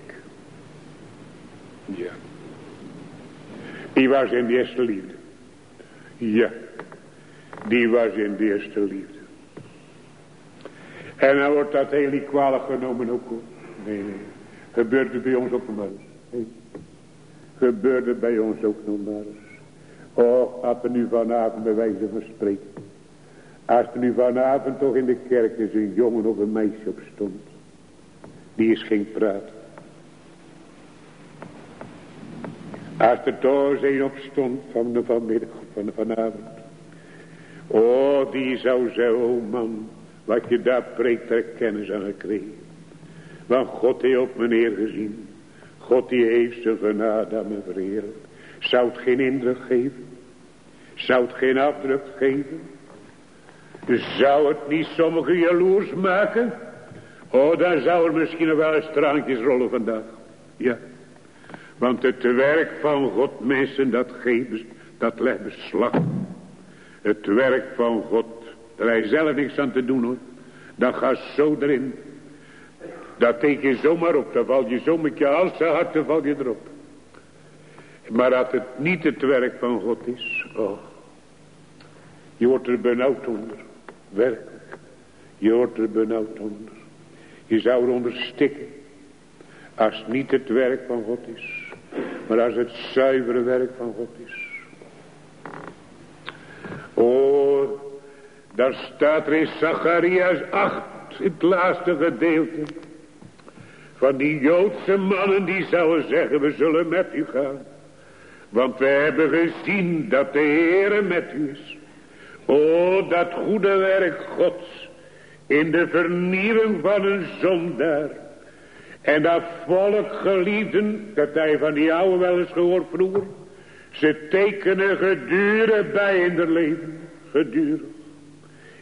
Ja. Die was in de eerste liefde. Ja. Die was in de eerste liefde. En dan wordt dat heel niet kwalijk genomen ook hoor. Nee, nee. Gebeurde bij ons ook nog maar eens. Nee. Gebeurde bij ons ook nog maar eens. Oh, had er nu vanavond bij wijze van spreken. Als er nu vanavond toch in de kerk is een jongen of een meisje op stond. Die is geen praat. Als er toch eens een op stond van de vanmiddag van de vanavond. Oh, die zou zeggen, oh man, wat je daar preekt, er kennis aan gekregen. Want God heeft op me neergezien. God die heeft zijn genade aan me verheerlijk. Zou het geen indruk geven? Zou het geen afdruk geven? Zou het niet sommigen jaloers maken? Oh, dan zou er misschien nog wel eens traantjes rollen vandaag. Ja. Want het werk van God, mensen, dat geven, dat legt beslag. Het werk van God, daar hij zelf niks aan te doen hoor. Dat gaat zo erin. Dat teken je zomaar op, dan val je zo met je hals hart, dan val je erop. Maar als het niet het werk van God is, oh, je wordt er benauwd onder. Werkelijk. Je wordt er benauwd onder. Je zou eronder stikken. Als het niet het werk van God is. Maar als het zuivere werk van God is. Oh, daar staat er in Zacharias acht. Het laatste gedeelte. Van die Joodse mannen die zouden zeggen. We zullen met u gaan. Want we hebben gezien dat de Heere met u is. O, dat goede werk Gods. In de vernieuwing van een zondaar. En dat volk geliefden. Dat hij van die oude wel eens gehoord vroeger. Ze tekenen gedurig bij in het leven. Gedurig.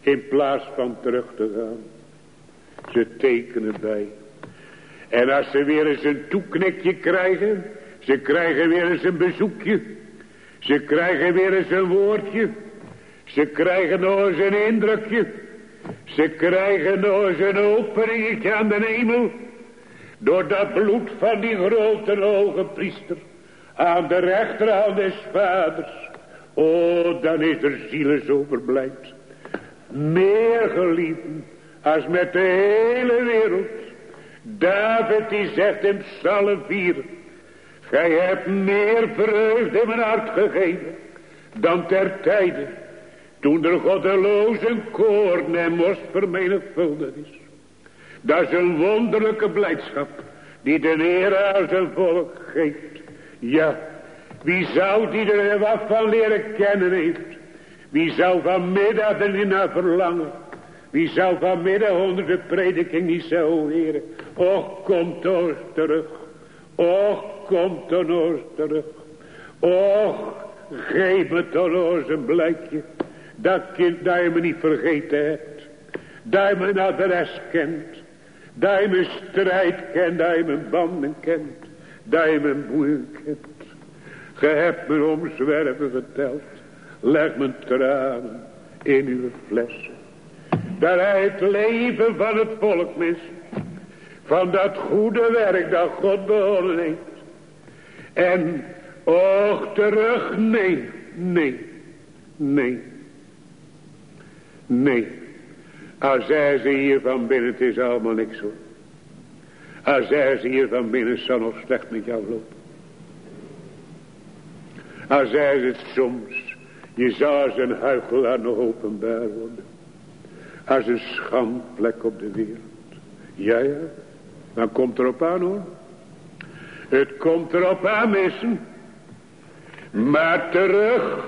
In plaats van terug te gaan. Ze tekenen bij. En als ze weer eens een toeknikje krijgen. Ze krijgen weer eens een bezoekje. Ze krijgen weer eens een woordje. Ze krijgen nog eens een indrukje. Ze krijgen nog eens een openingetje aan de hemel. Door dat bloed van die grote hoge priester. Aan de rechterhand des vaders. Oh, dan is er zielen zo verblijd. Meer geliefden als met de hele wereld. David die zegt in Psalm vier. Gij hebt meer vreugde in mijn hart gegeven. Dan ter tijde. Toen er goddeloze koorn en most vermenigvuldigd is. Dat is een wonderlijke blijdschap. Die de Heer aan zijn volk geeft. Ja, wie zou die er wat van leren kennen heeft. Wie zou vanmiddag er niet naar verlangen. Wie zou vanmiddag onder de prediking niet zo heren. Och, kom toch eens terug. Och, kom toch eens terug. Och, geef me toch eens een blijkje. Dat kind dat je me niet vergeten hebt. Dat je mijn adres kent. Dat je mijn strijd kent. Dat je mijn banden kent. Dat je mijn boeien kent. Ge hebt me omzwerven verteld. Leg mijn tranen in uw flessen. Dat hij het leven van het volk mist. Van dat goede werk dat God begonnen heeft. En och terug, nee, nee, nee. Nee. Als zij ze hier van binnen, het is allemaal niks hoor. Als zij ze hier van binnen, zal nog slecht met jou lopen. Als zij het soms, je zou als een huichelaar nog openbaar worden. Als een schandvlek op de wereld. Ja, ja. Dan komt erop aan hoor. Het komt erop aan mensen. Maar terug.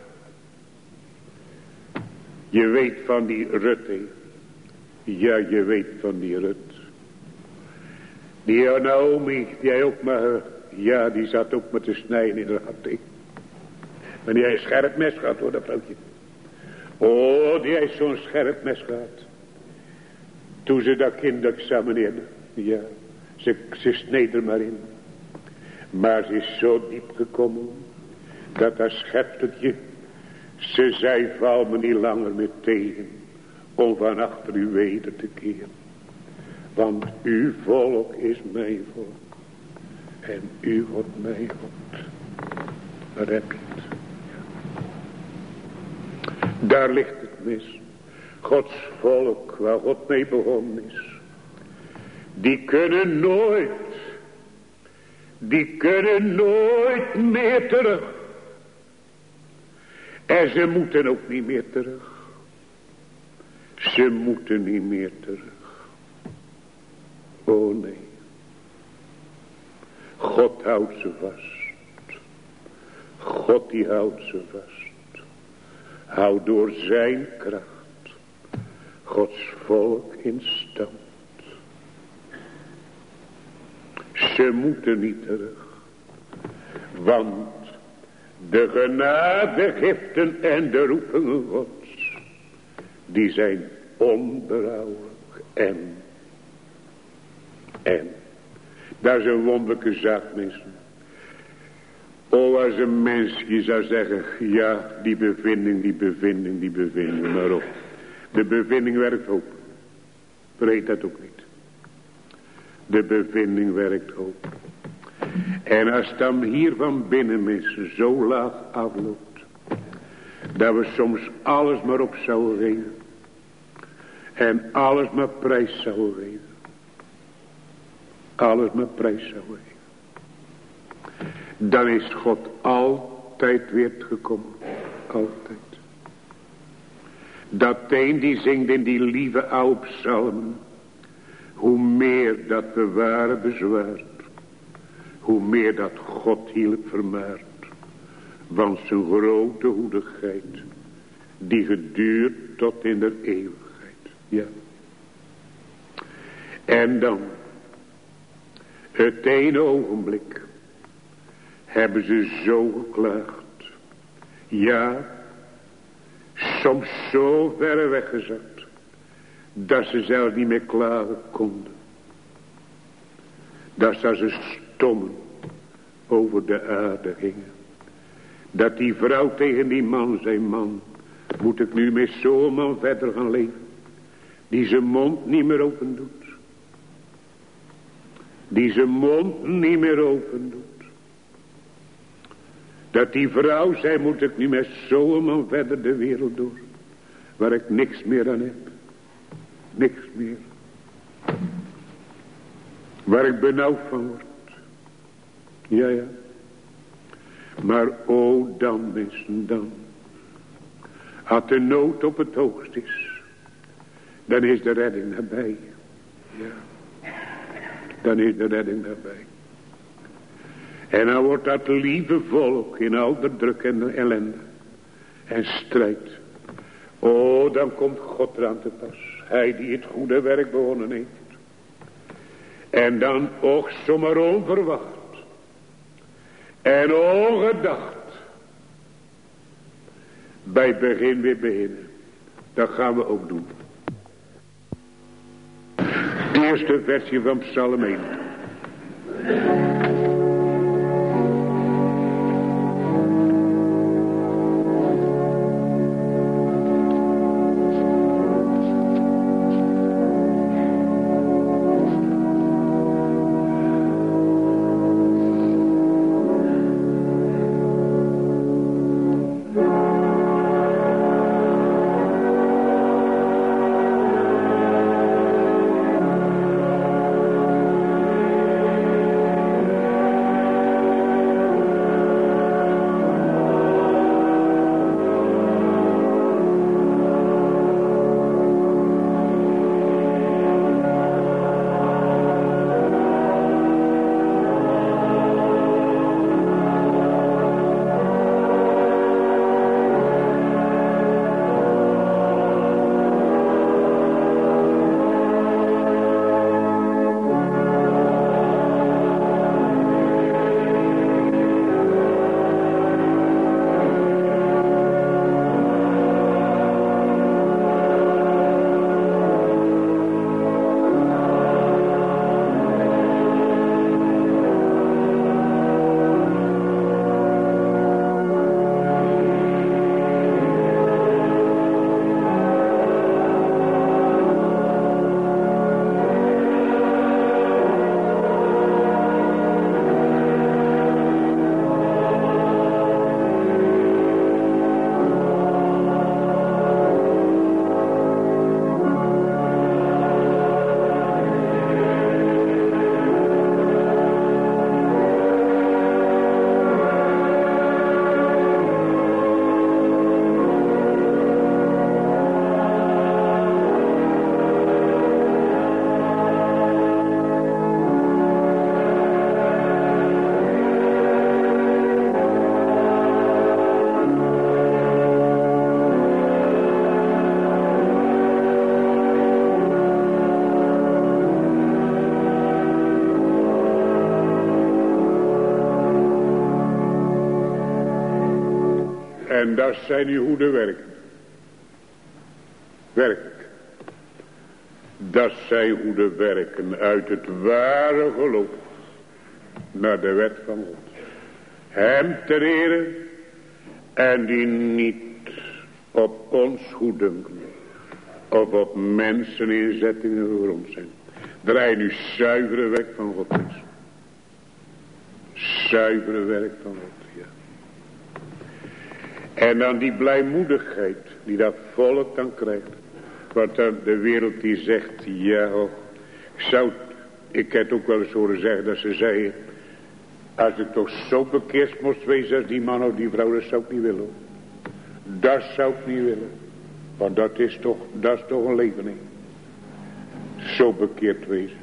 Je weet van die Rut. He. Ja, je weet van die Rut. Die Naomi, die hij ook maar. Ja, die zat ook met te snijden in de gat. Maar die heeft scherp mes gehad hoor, dat vrouwtje. Oh, die heeft zo'n scherp mes gehad. Toen ze dat kind examineerde. Ja, ze, ze sneed er maar in. Maar ze is zo diep gekomen. Dat dat scheptertje. Ze zei, val me niet langer meer tegen. Om van achter u weder te keren. Want uw volk is mijn volk. En u wordt mijn God. Daar heb je het. Daar ligt het mis. Gods volk, waar God mee begonnen is. Die kunnen nooit. Die kunnen nooit meer terug. En ze moeten ook niet meer terug. Ze moeten niet meer terug. Oh nee. God houdt ze vast. God die houdt ze vast. Houd door zijn kracht Gods volk in stand. Ze moeten niet terug. Want de genadegiften en de roepingen Gods, die zijn onberouwelijk. En, en, dat is een wonderlijke zaak mensen. O, als een mensje zou zeggen, ja, die bevinding, die bevinding, die bevinding, maar op. De bevinding werkt hoop. Vergeet dat ook niet. De bevinding werkt hoop. En als het dan hier van binnen mensen zo laat afloopt, dat we soms alles maar op zouden geven. En alles maar prijs zouden geven. Alles maar prijs zouden geven. Dan is God altijd weer gekomen. Altijd. Dat een die zingt in die lieve oude psalmen. Hoe meer dat we waren bezwaard. Hoe meer dat God hielp vermaard. Want zijn grote hoedigheid. Die geduurt tot in de eeuwigheid. Ja. En dan. Het ene ogenblik. Hebben ze zo geklaagd. Ja. Soms zo ver weggezakt. Dat ze zelfs niet meer klagen konden. Dat ze stommen over de aarde gingen. Dat die vrouw tegen die man zei, man, moet ik nu met zo'n man verder gaan leven? Die zijn mond niet meer open doet. Die zijn mond niet meer open doet. Dat die vrouw zei, moet ik nu met zo'n man verder de wereld door. Waar ik niks meer aan heb. Niks meer. Waar ik benauwd van word. Ja, ja. Maar o dan mensen dan. Als de nood op het hoogst is. Dan is de redding nabij. Ja. Dan is de redding nabij. En dan wordt dat lieve volk in al de druk en ellende. En strijd. O dan komt God eraan te pas. Hij die het goede werk begonnen heeft. En dan ook zomaar onverwacht. En ongedacht. Bij het begin weer beginnen. Dat gaan we ook doen. De eerste versie van Psalm één. En dat zijn uw goede werken. Werkelijk. Dat zijn goede werken uit het ware geloof. Naar de wet van God. Hem ter ere. En die niet op ons goeddunken. Of op mensen inzettingen gegrond zijn. Draai nu zuivere werk van God is. Zuivere werk van God, ja. En dan die blijmoedigheid die dat volk dan krijgt. Want dan de wereld die zegt, ja, oh, ik zou, ik heb het ook wel eens horen zeggen dat ze zeiden, als ik toch zo bekeerd moest wezen als die man of die vrouw, dat zou ik niet willen. Dat zou ik niet willen. Want dat is toch, dat is toch een leven, hè. Zo bekeerd wezen.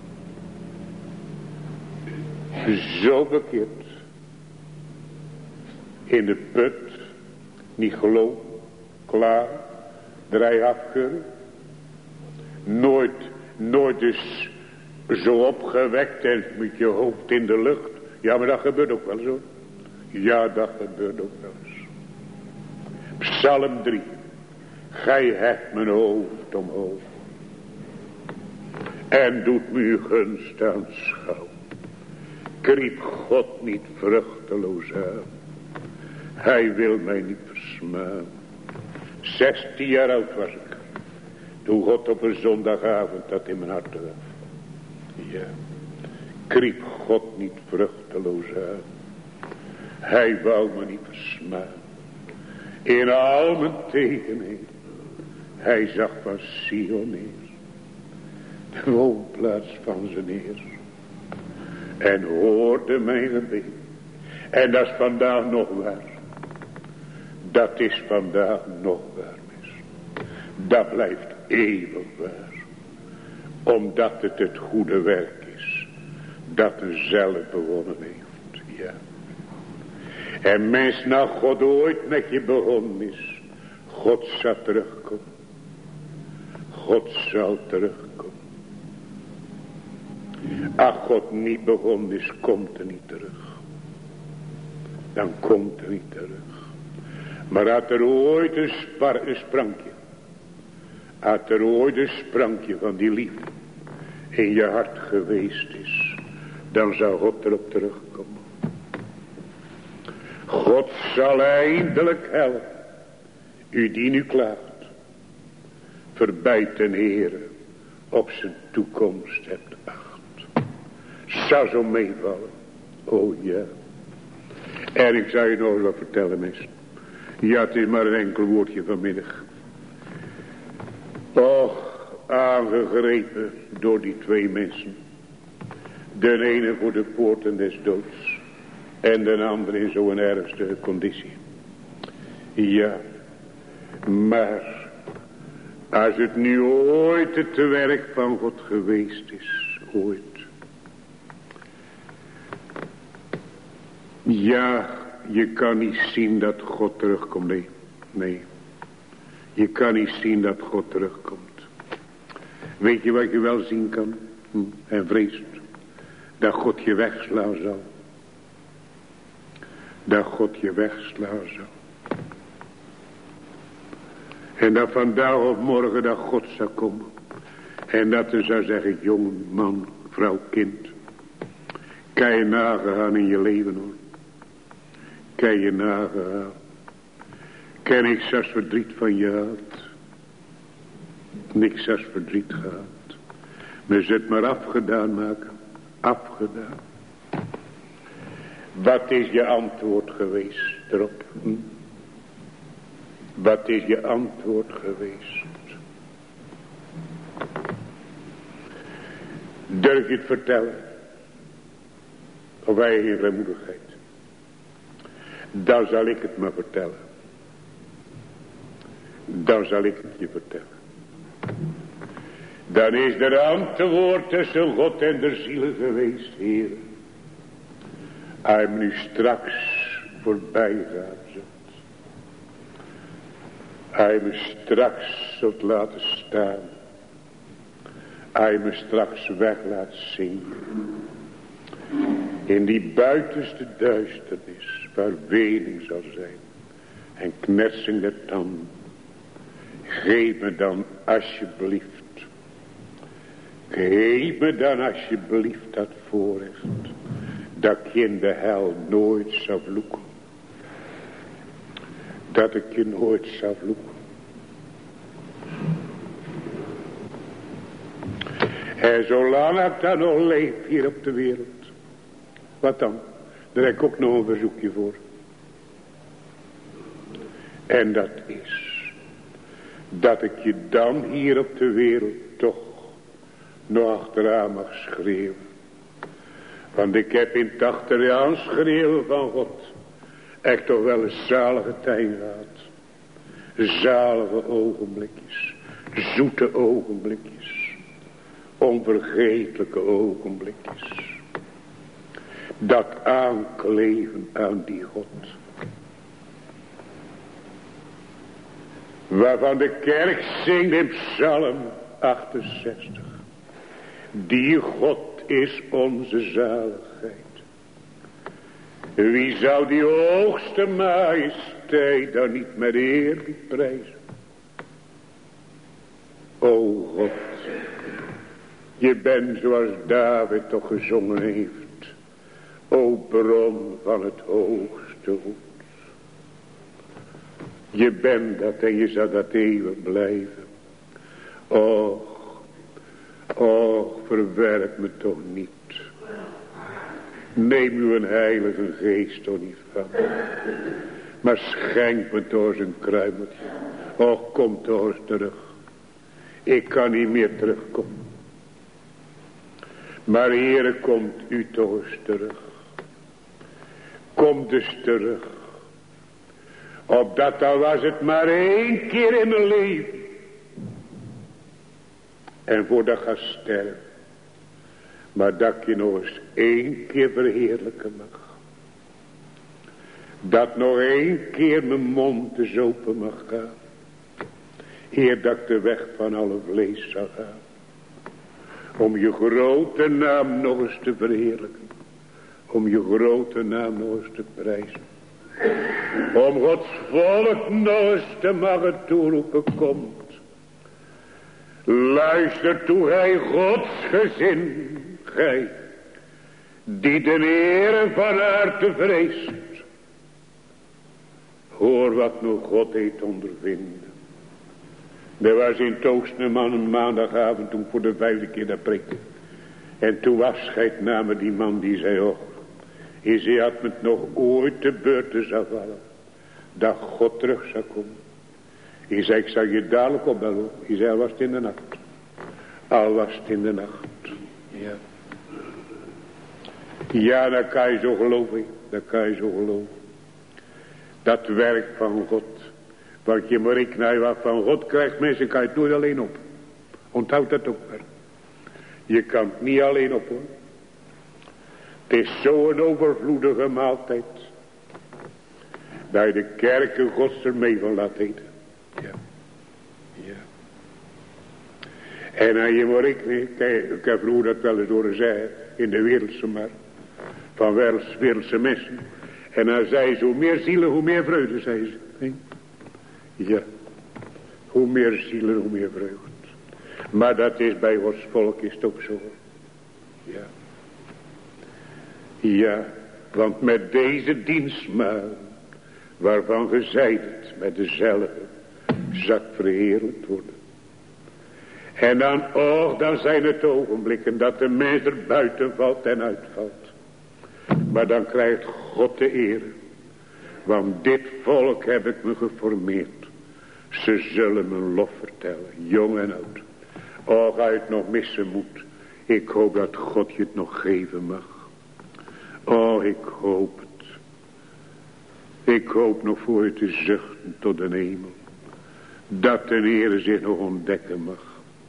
Zo bekeerd. In de put. Niet geloof. Klaar. Draai afkeuren. Nooit, nooit dus zo opgewekt en met je hoofd in de lucht. Ja, maar dat gebeurt ook wel zo. Ja, dat gebeurt ook wel eens. Psalm drie. Gij hebt mijn hoofd omhoog. En doet me uw gunst aanschouwen. Kriep God niet vruchteloos aan. Hij wil mij niet versmaan. Zestien jaar oud was ik. Toen God op een zondagavond dat in mijn hart gaf. Ja. Kriep God niet vruchteloos aan. Hij wou me niet versmaan. In al mijn tegenheden. Hij zag van Sion neer. De woonplaats van zijn Heer. En hoorde mijn gebed. En dat is vandaag nog waar. Dat is vandaag nog waar, mis. Dat blijft eeuwig waar. Omdat het het goede werk is. Dat hij zelf begonnen heeft. Ja. En mens, nou God ooit met je begonnen is. God zal terugkomen. God zal terugkomen. Als God niet begonnen is, komt er niet terug. Dan komt er niet terug. Maar had er ooit een, spar, een sprankje. Had er ooit een sprankje van die liefde in je hart geweest is. Dan zou God erop terugkomen. God zal eindelijk helpen. U die nu klaagt. Verbijt ten Heere op zijn toekomst hebt acht. Zou zo meevallen. Oh ja. En ik zou je nog eens wat vertellen, mensen. Ja, het is maar een enkel woordje vanmiddag. Och, aangegrepen door die twee mensen. De ene voor de poorten des doods. En de andere in zo'n ernstige conditie. Ja. Maar als het nu ooit het werk van God geweest is. Ooit. Ja, je kan niet zien dat God terugkomt. Nee, nee. Je kan niet zien dat God terugkomt. Weet je wat je wel zien kan? Hm, en vreest. Dat God je wegslaan zal. Dat God je wegslaan zal. En dat vandaag of morgen dat God zou komen. En dat hij zou zeggen, jongen, man, vrouw, kind. Kan je nagaan in je leven, hoor. Kan je nagaan. Ken ik zelfs verdriet van je had. Niks als verdriet gehad. Maar ze het maar afgedaan maken. Afgedaan. Wat is je antwoord geweest erop? Hm? Wat is je antwoord geweest? Durf je het vertellen? Of wij in vrijmoedigheid? Dan zal ik het maar vertellen. Dan zal ik het je vertellen. Dan is er antwoord tussen God en de zielen geweest, Heer. Hij me nu straks voorbij gaat zult. Hij me straks zult laten staan. Hij me straks weg laat zingen. In die buitenste duisternis, waar wening zal zijn. En knersing der tanden. Geef me dan alsjeblieft. Geef me dan alsjeblieft dat voorrecht. Dat ik in de hel nooit zou vloeken. Dat ik je nooit zou vloeken. En zolang ik dan nog leef hier op de wereld. Wat dan? Daar heb ik ook nog een verzoekje voor. En dat is. Dat ik je dan hier op de wereld toch nog achteraan mag schreeuwen. Want ik heb in het achteraan schreeuwen van God echt toch wel een zalige tijd gehad. Zalige ogenblikjes. Zoete ogenblikjes. Onvergetelijke ogenblikjes. Dat aankleven aan die God. Waarvan de kerk zingt in Psalm achtenzestig. Die God is onze zaligheid. Wie zou die hoogste majesteit dan niet met eer prijzen? O God, je bent zoals David toch gezongen heeft. O bron van het hoogste goed. Je bent dat en je zal dat eeuwig blijven. Och, och, verwerp me toch niet. Neem uw heilige geest toch niet van. Maar schenk me toch eens een kruimeltje. Och, kom toch eens terug. Ik kan niet meer terugkomen. Maar Heere, komt u toch eens terug. Kom dus terug. Opdat al was het maar één keer in mijn leven. En voordat ik ga sterven. Maar dat ik je nog eens één keer verheerlijken mag. Dat nog één keer mijn mond eens open mag gaan. Heer, dat ik de weg van alle vlees zal gaan. Om je grote naam nog eens te verheerlijken. Om je grote naam nog eens te prijzen. Om Gods volk nog eens te mogen toeroepen, komt. Luister toe, gij Gods gezin, gij, die de Heere van harte vreest. Hoor wat nu God heeft ondervinden. Er was in Toogst een man een maandagavond toen voor de vijfde keer dat prikte. En toen afscheid namen die man die zei, oh, is hij had me nog ooit te beurten zou vallen. Dat God terug zou komen. Hij zei, ik zal je dadelijk opbellen. Hij zei, al was het in de nacht. Al was het in de nacht. Ja. Ja, dat kan je zo geloven. Dat kan je zo geloven. Dat werk van God. Want je maar ik naar wat van God krijgt, mensen, kan je het nooit alleen op. Onthoud dat ook maar. Je kan het niet alleen op hoor. Het is zo'n overvloedige maaltijd. Dat je de kerken Gods er mee van laat eten. Ja. Ja. En dan je maar ik, nee, kijk, ik heb vroeger dat wel eens horen zeggen in de wereldse markt. Van wereldse mensen. En dan zei ze, hoe meer zielen, hoe meer vreugde, zei ze. Nee? Ja. Hoe meer zielen, hoe meer vreugde. Maar dat is bij Gods volk is het ook zo. Ja. Ja, want met deze dienstmaal, waarvan ge zeidet, met dezelfde, zat verheerlijkt worden. En dan, oh, dan zijn het ogenblikken dat de mens er buiten valt en uitvalt. Maar dan krijgt God de eer. Want dit volk heb ik me geformeerd. Ze zullen mijn lof vertellen, jong en oud. Oh, ga je het nog missen moet. Ik hoop dat God je het nog geven mag. Oh, ik hoop het. Ik hoop nog voor je te zuchten tot de hemel. Dat de Heer zich nog ontdekken mag.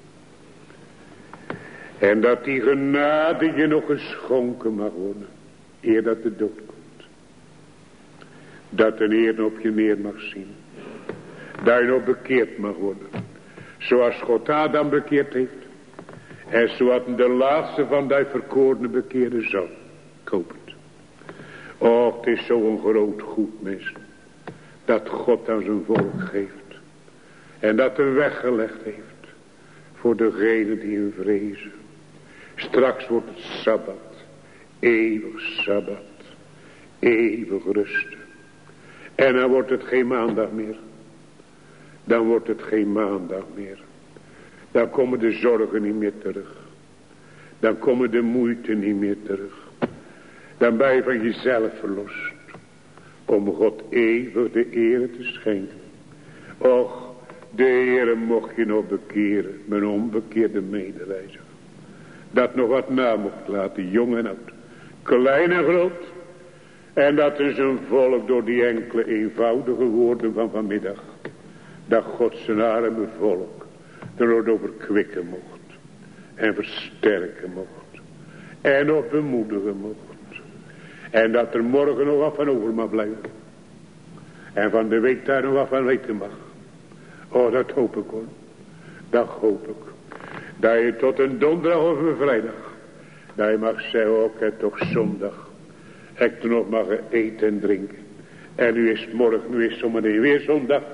En dat die genade je nog geschonken mag worden. Eer dat de dood komt. Dat de Heer op je neer mag zien. Dat je nog bekeerd mag worden. Zoals God Adam bekeerd heeft. En zoals de laatste van die verkorene bekeerde zal. Ik hoop het. Oh, het is zo'n groot goed, mensen. Dat God aan zijn volk geeft. En dat een weg gelegd heeft. Voor degenen die hem vrezen. Straks wordt het Sabbat. Eeuwig Sabbat. Eeuwig rusten. En dan wordt het geen maandag meer. Dan wordt het geen maandag meer. Dan komen de zorgen niet meer terug. Dan komen de moeite niet meer terug. Dan ben je van jezelf verlost. Om God eeuwig de eer te schenken. Och, de Heere mocht je nog bekeren. Mijn onbekeerde medereiziger. Dat nog wat na mocht laten, jong en oud. Klein en groot. En dat is een volk door die enkele eenvoudige woorden van vanmiddag. Dat God zijn arme volk er over kwikken mocht. En versterken mocht. En op bemoedigen mocht. En dat er morgen nog wat van over mag blijven. En van de week daar nog wat van weten mag. Oh, dat hoop ik hoor. Dat hoop ik. Dat je tot een donderdag of een vrijdag. Dat je mag zeggen, ook het toch zondag. Ik er nog mag eten en drinken. En nu is het morgen, nu is het zometeen weer zondag.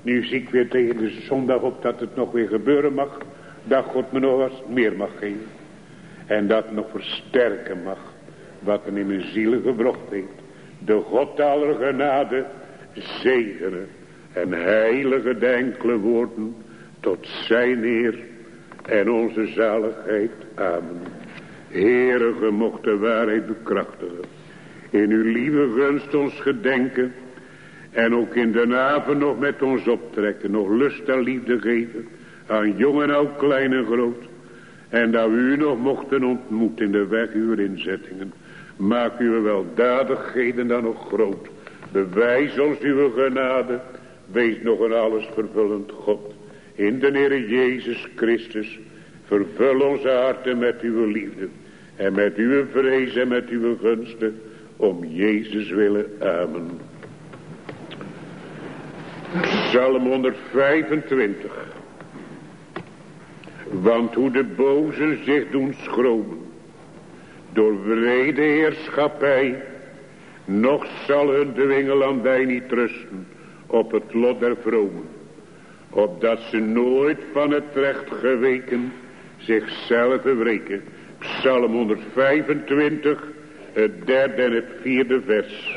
Nu zie ik weer tegen de zondag op dat het nog weer gebeuren mag. Dat God me nog wat meer mag geven. En dat nog versterken mag. Wat er in mijn ziel gebracht heeft. De God aller genade zegenen. En heilige de enkele woorden. Tot zijn eer. En onze zaligheid. Amen. Heere, ge mocht de waarheid bekrachtigen. In uw lieve gunst ons gedenken. En ook in de avond nog met ons optrekken. Nog lust en liefde geven. Aan jong en oud, klein en groot. En dat we u nog mochten ontmoeten in de weg uw inzettingen. Maak uw weldadigheden dan nog groot. Bewijs ons uw genade. Wees nog een alles vervullend God. In de Heere Jezus Christus. Vervul onze harten met uw liefde. En met uw vrees en met uw gunsten. Om Jezus willen. Amen. Psalm honderdvijfentwintig. Want hoe de bozen zich doen schromen. Door wrede heerschappij. Nog zal hun dwingelandij niet rusten. Op het lot der vromen. Opdat ze nooit van het recht geweken. Zichzelf wreken. Psalm honderdvijfentwintig. Het derde en het vierde vers.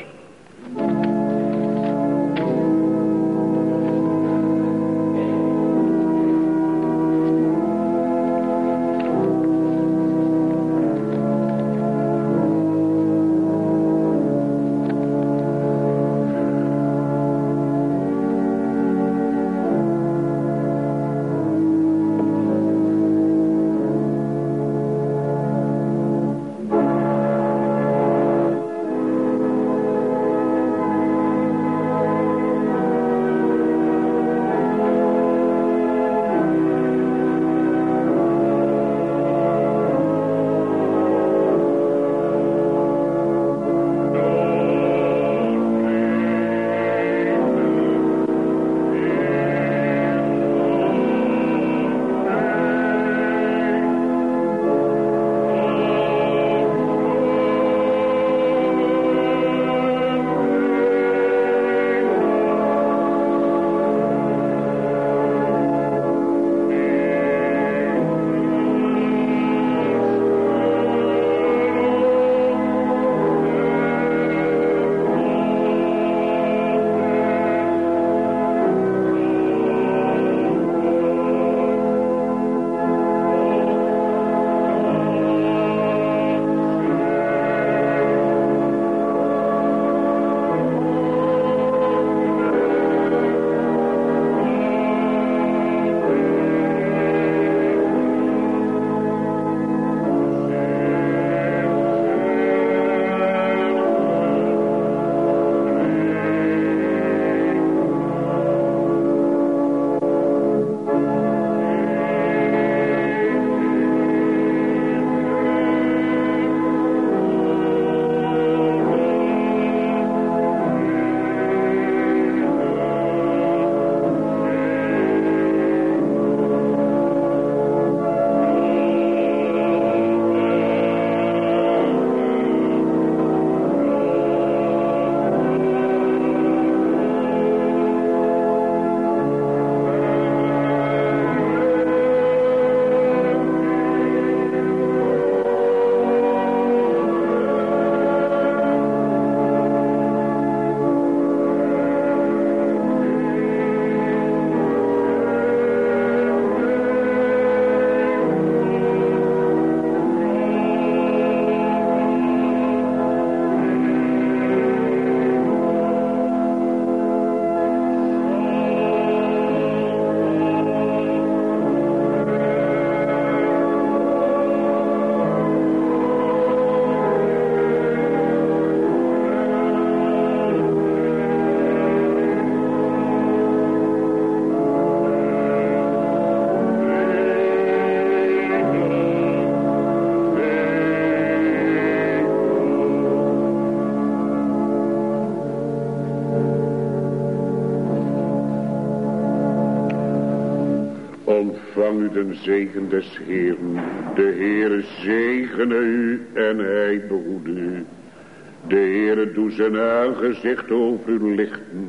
ontvang u den zegen des Heeren. De Heere zegene u en hij behoede u. De Heere doe zijn aangezicht over u lichten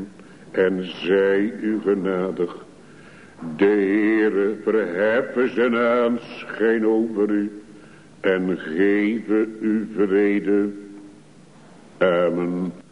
en zij u genadig. De Heere verheffen zijn aanschijn over u en geven u vrede. Amen.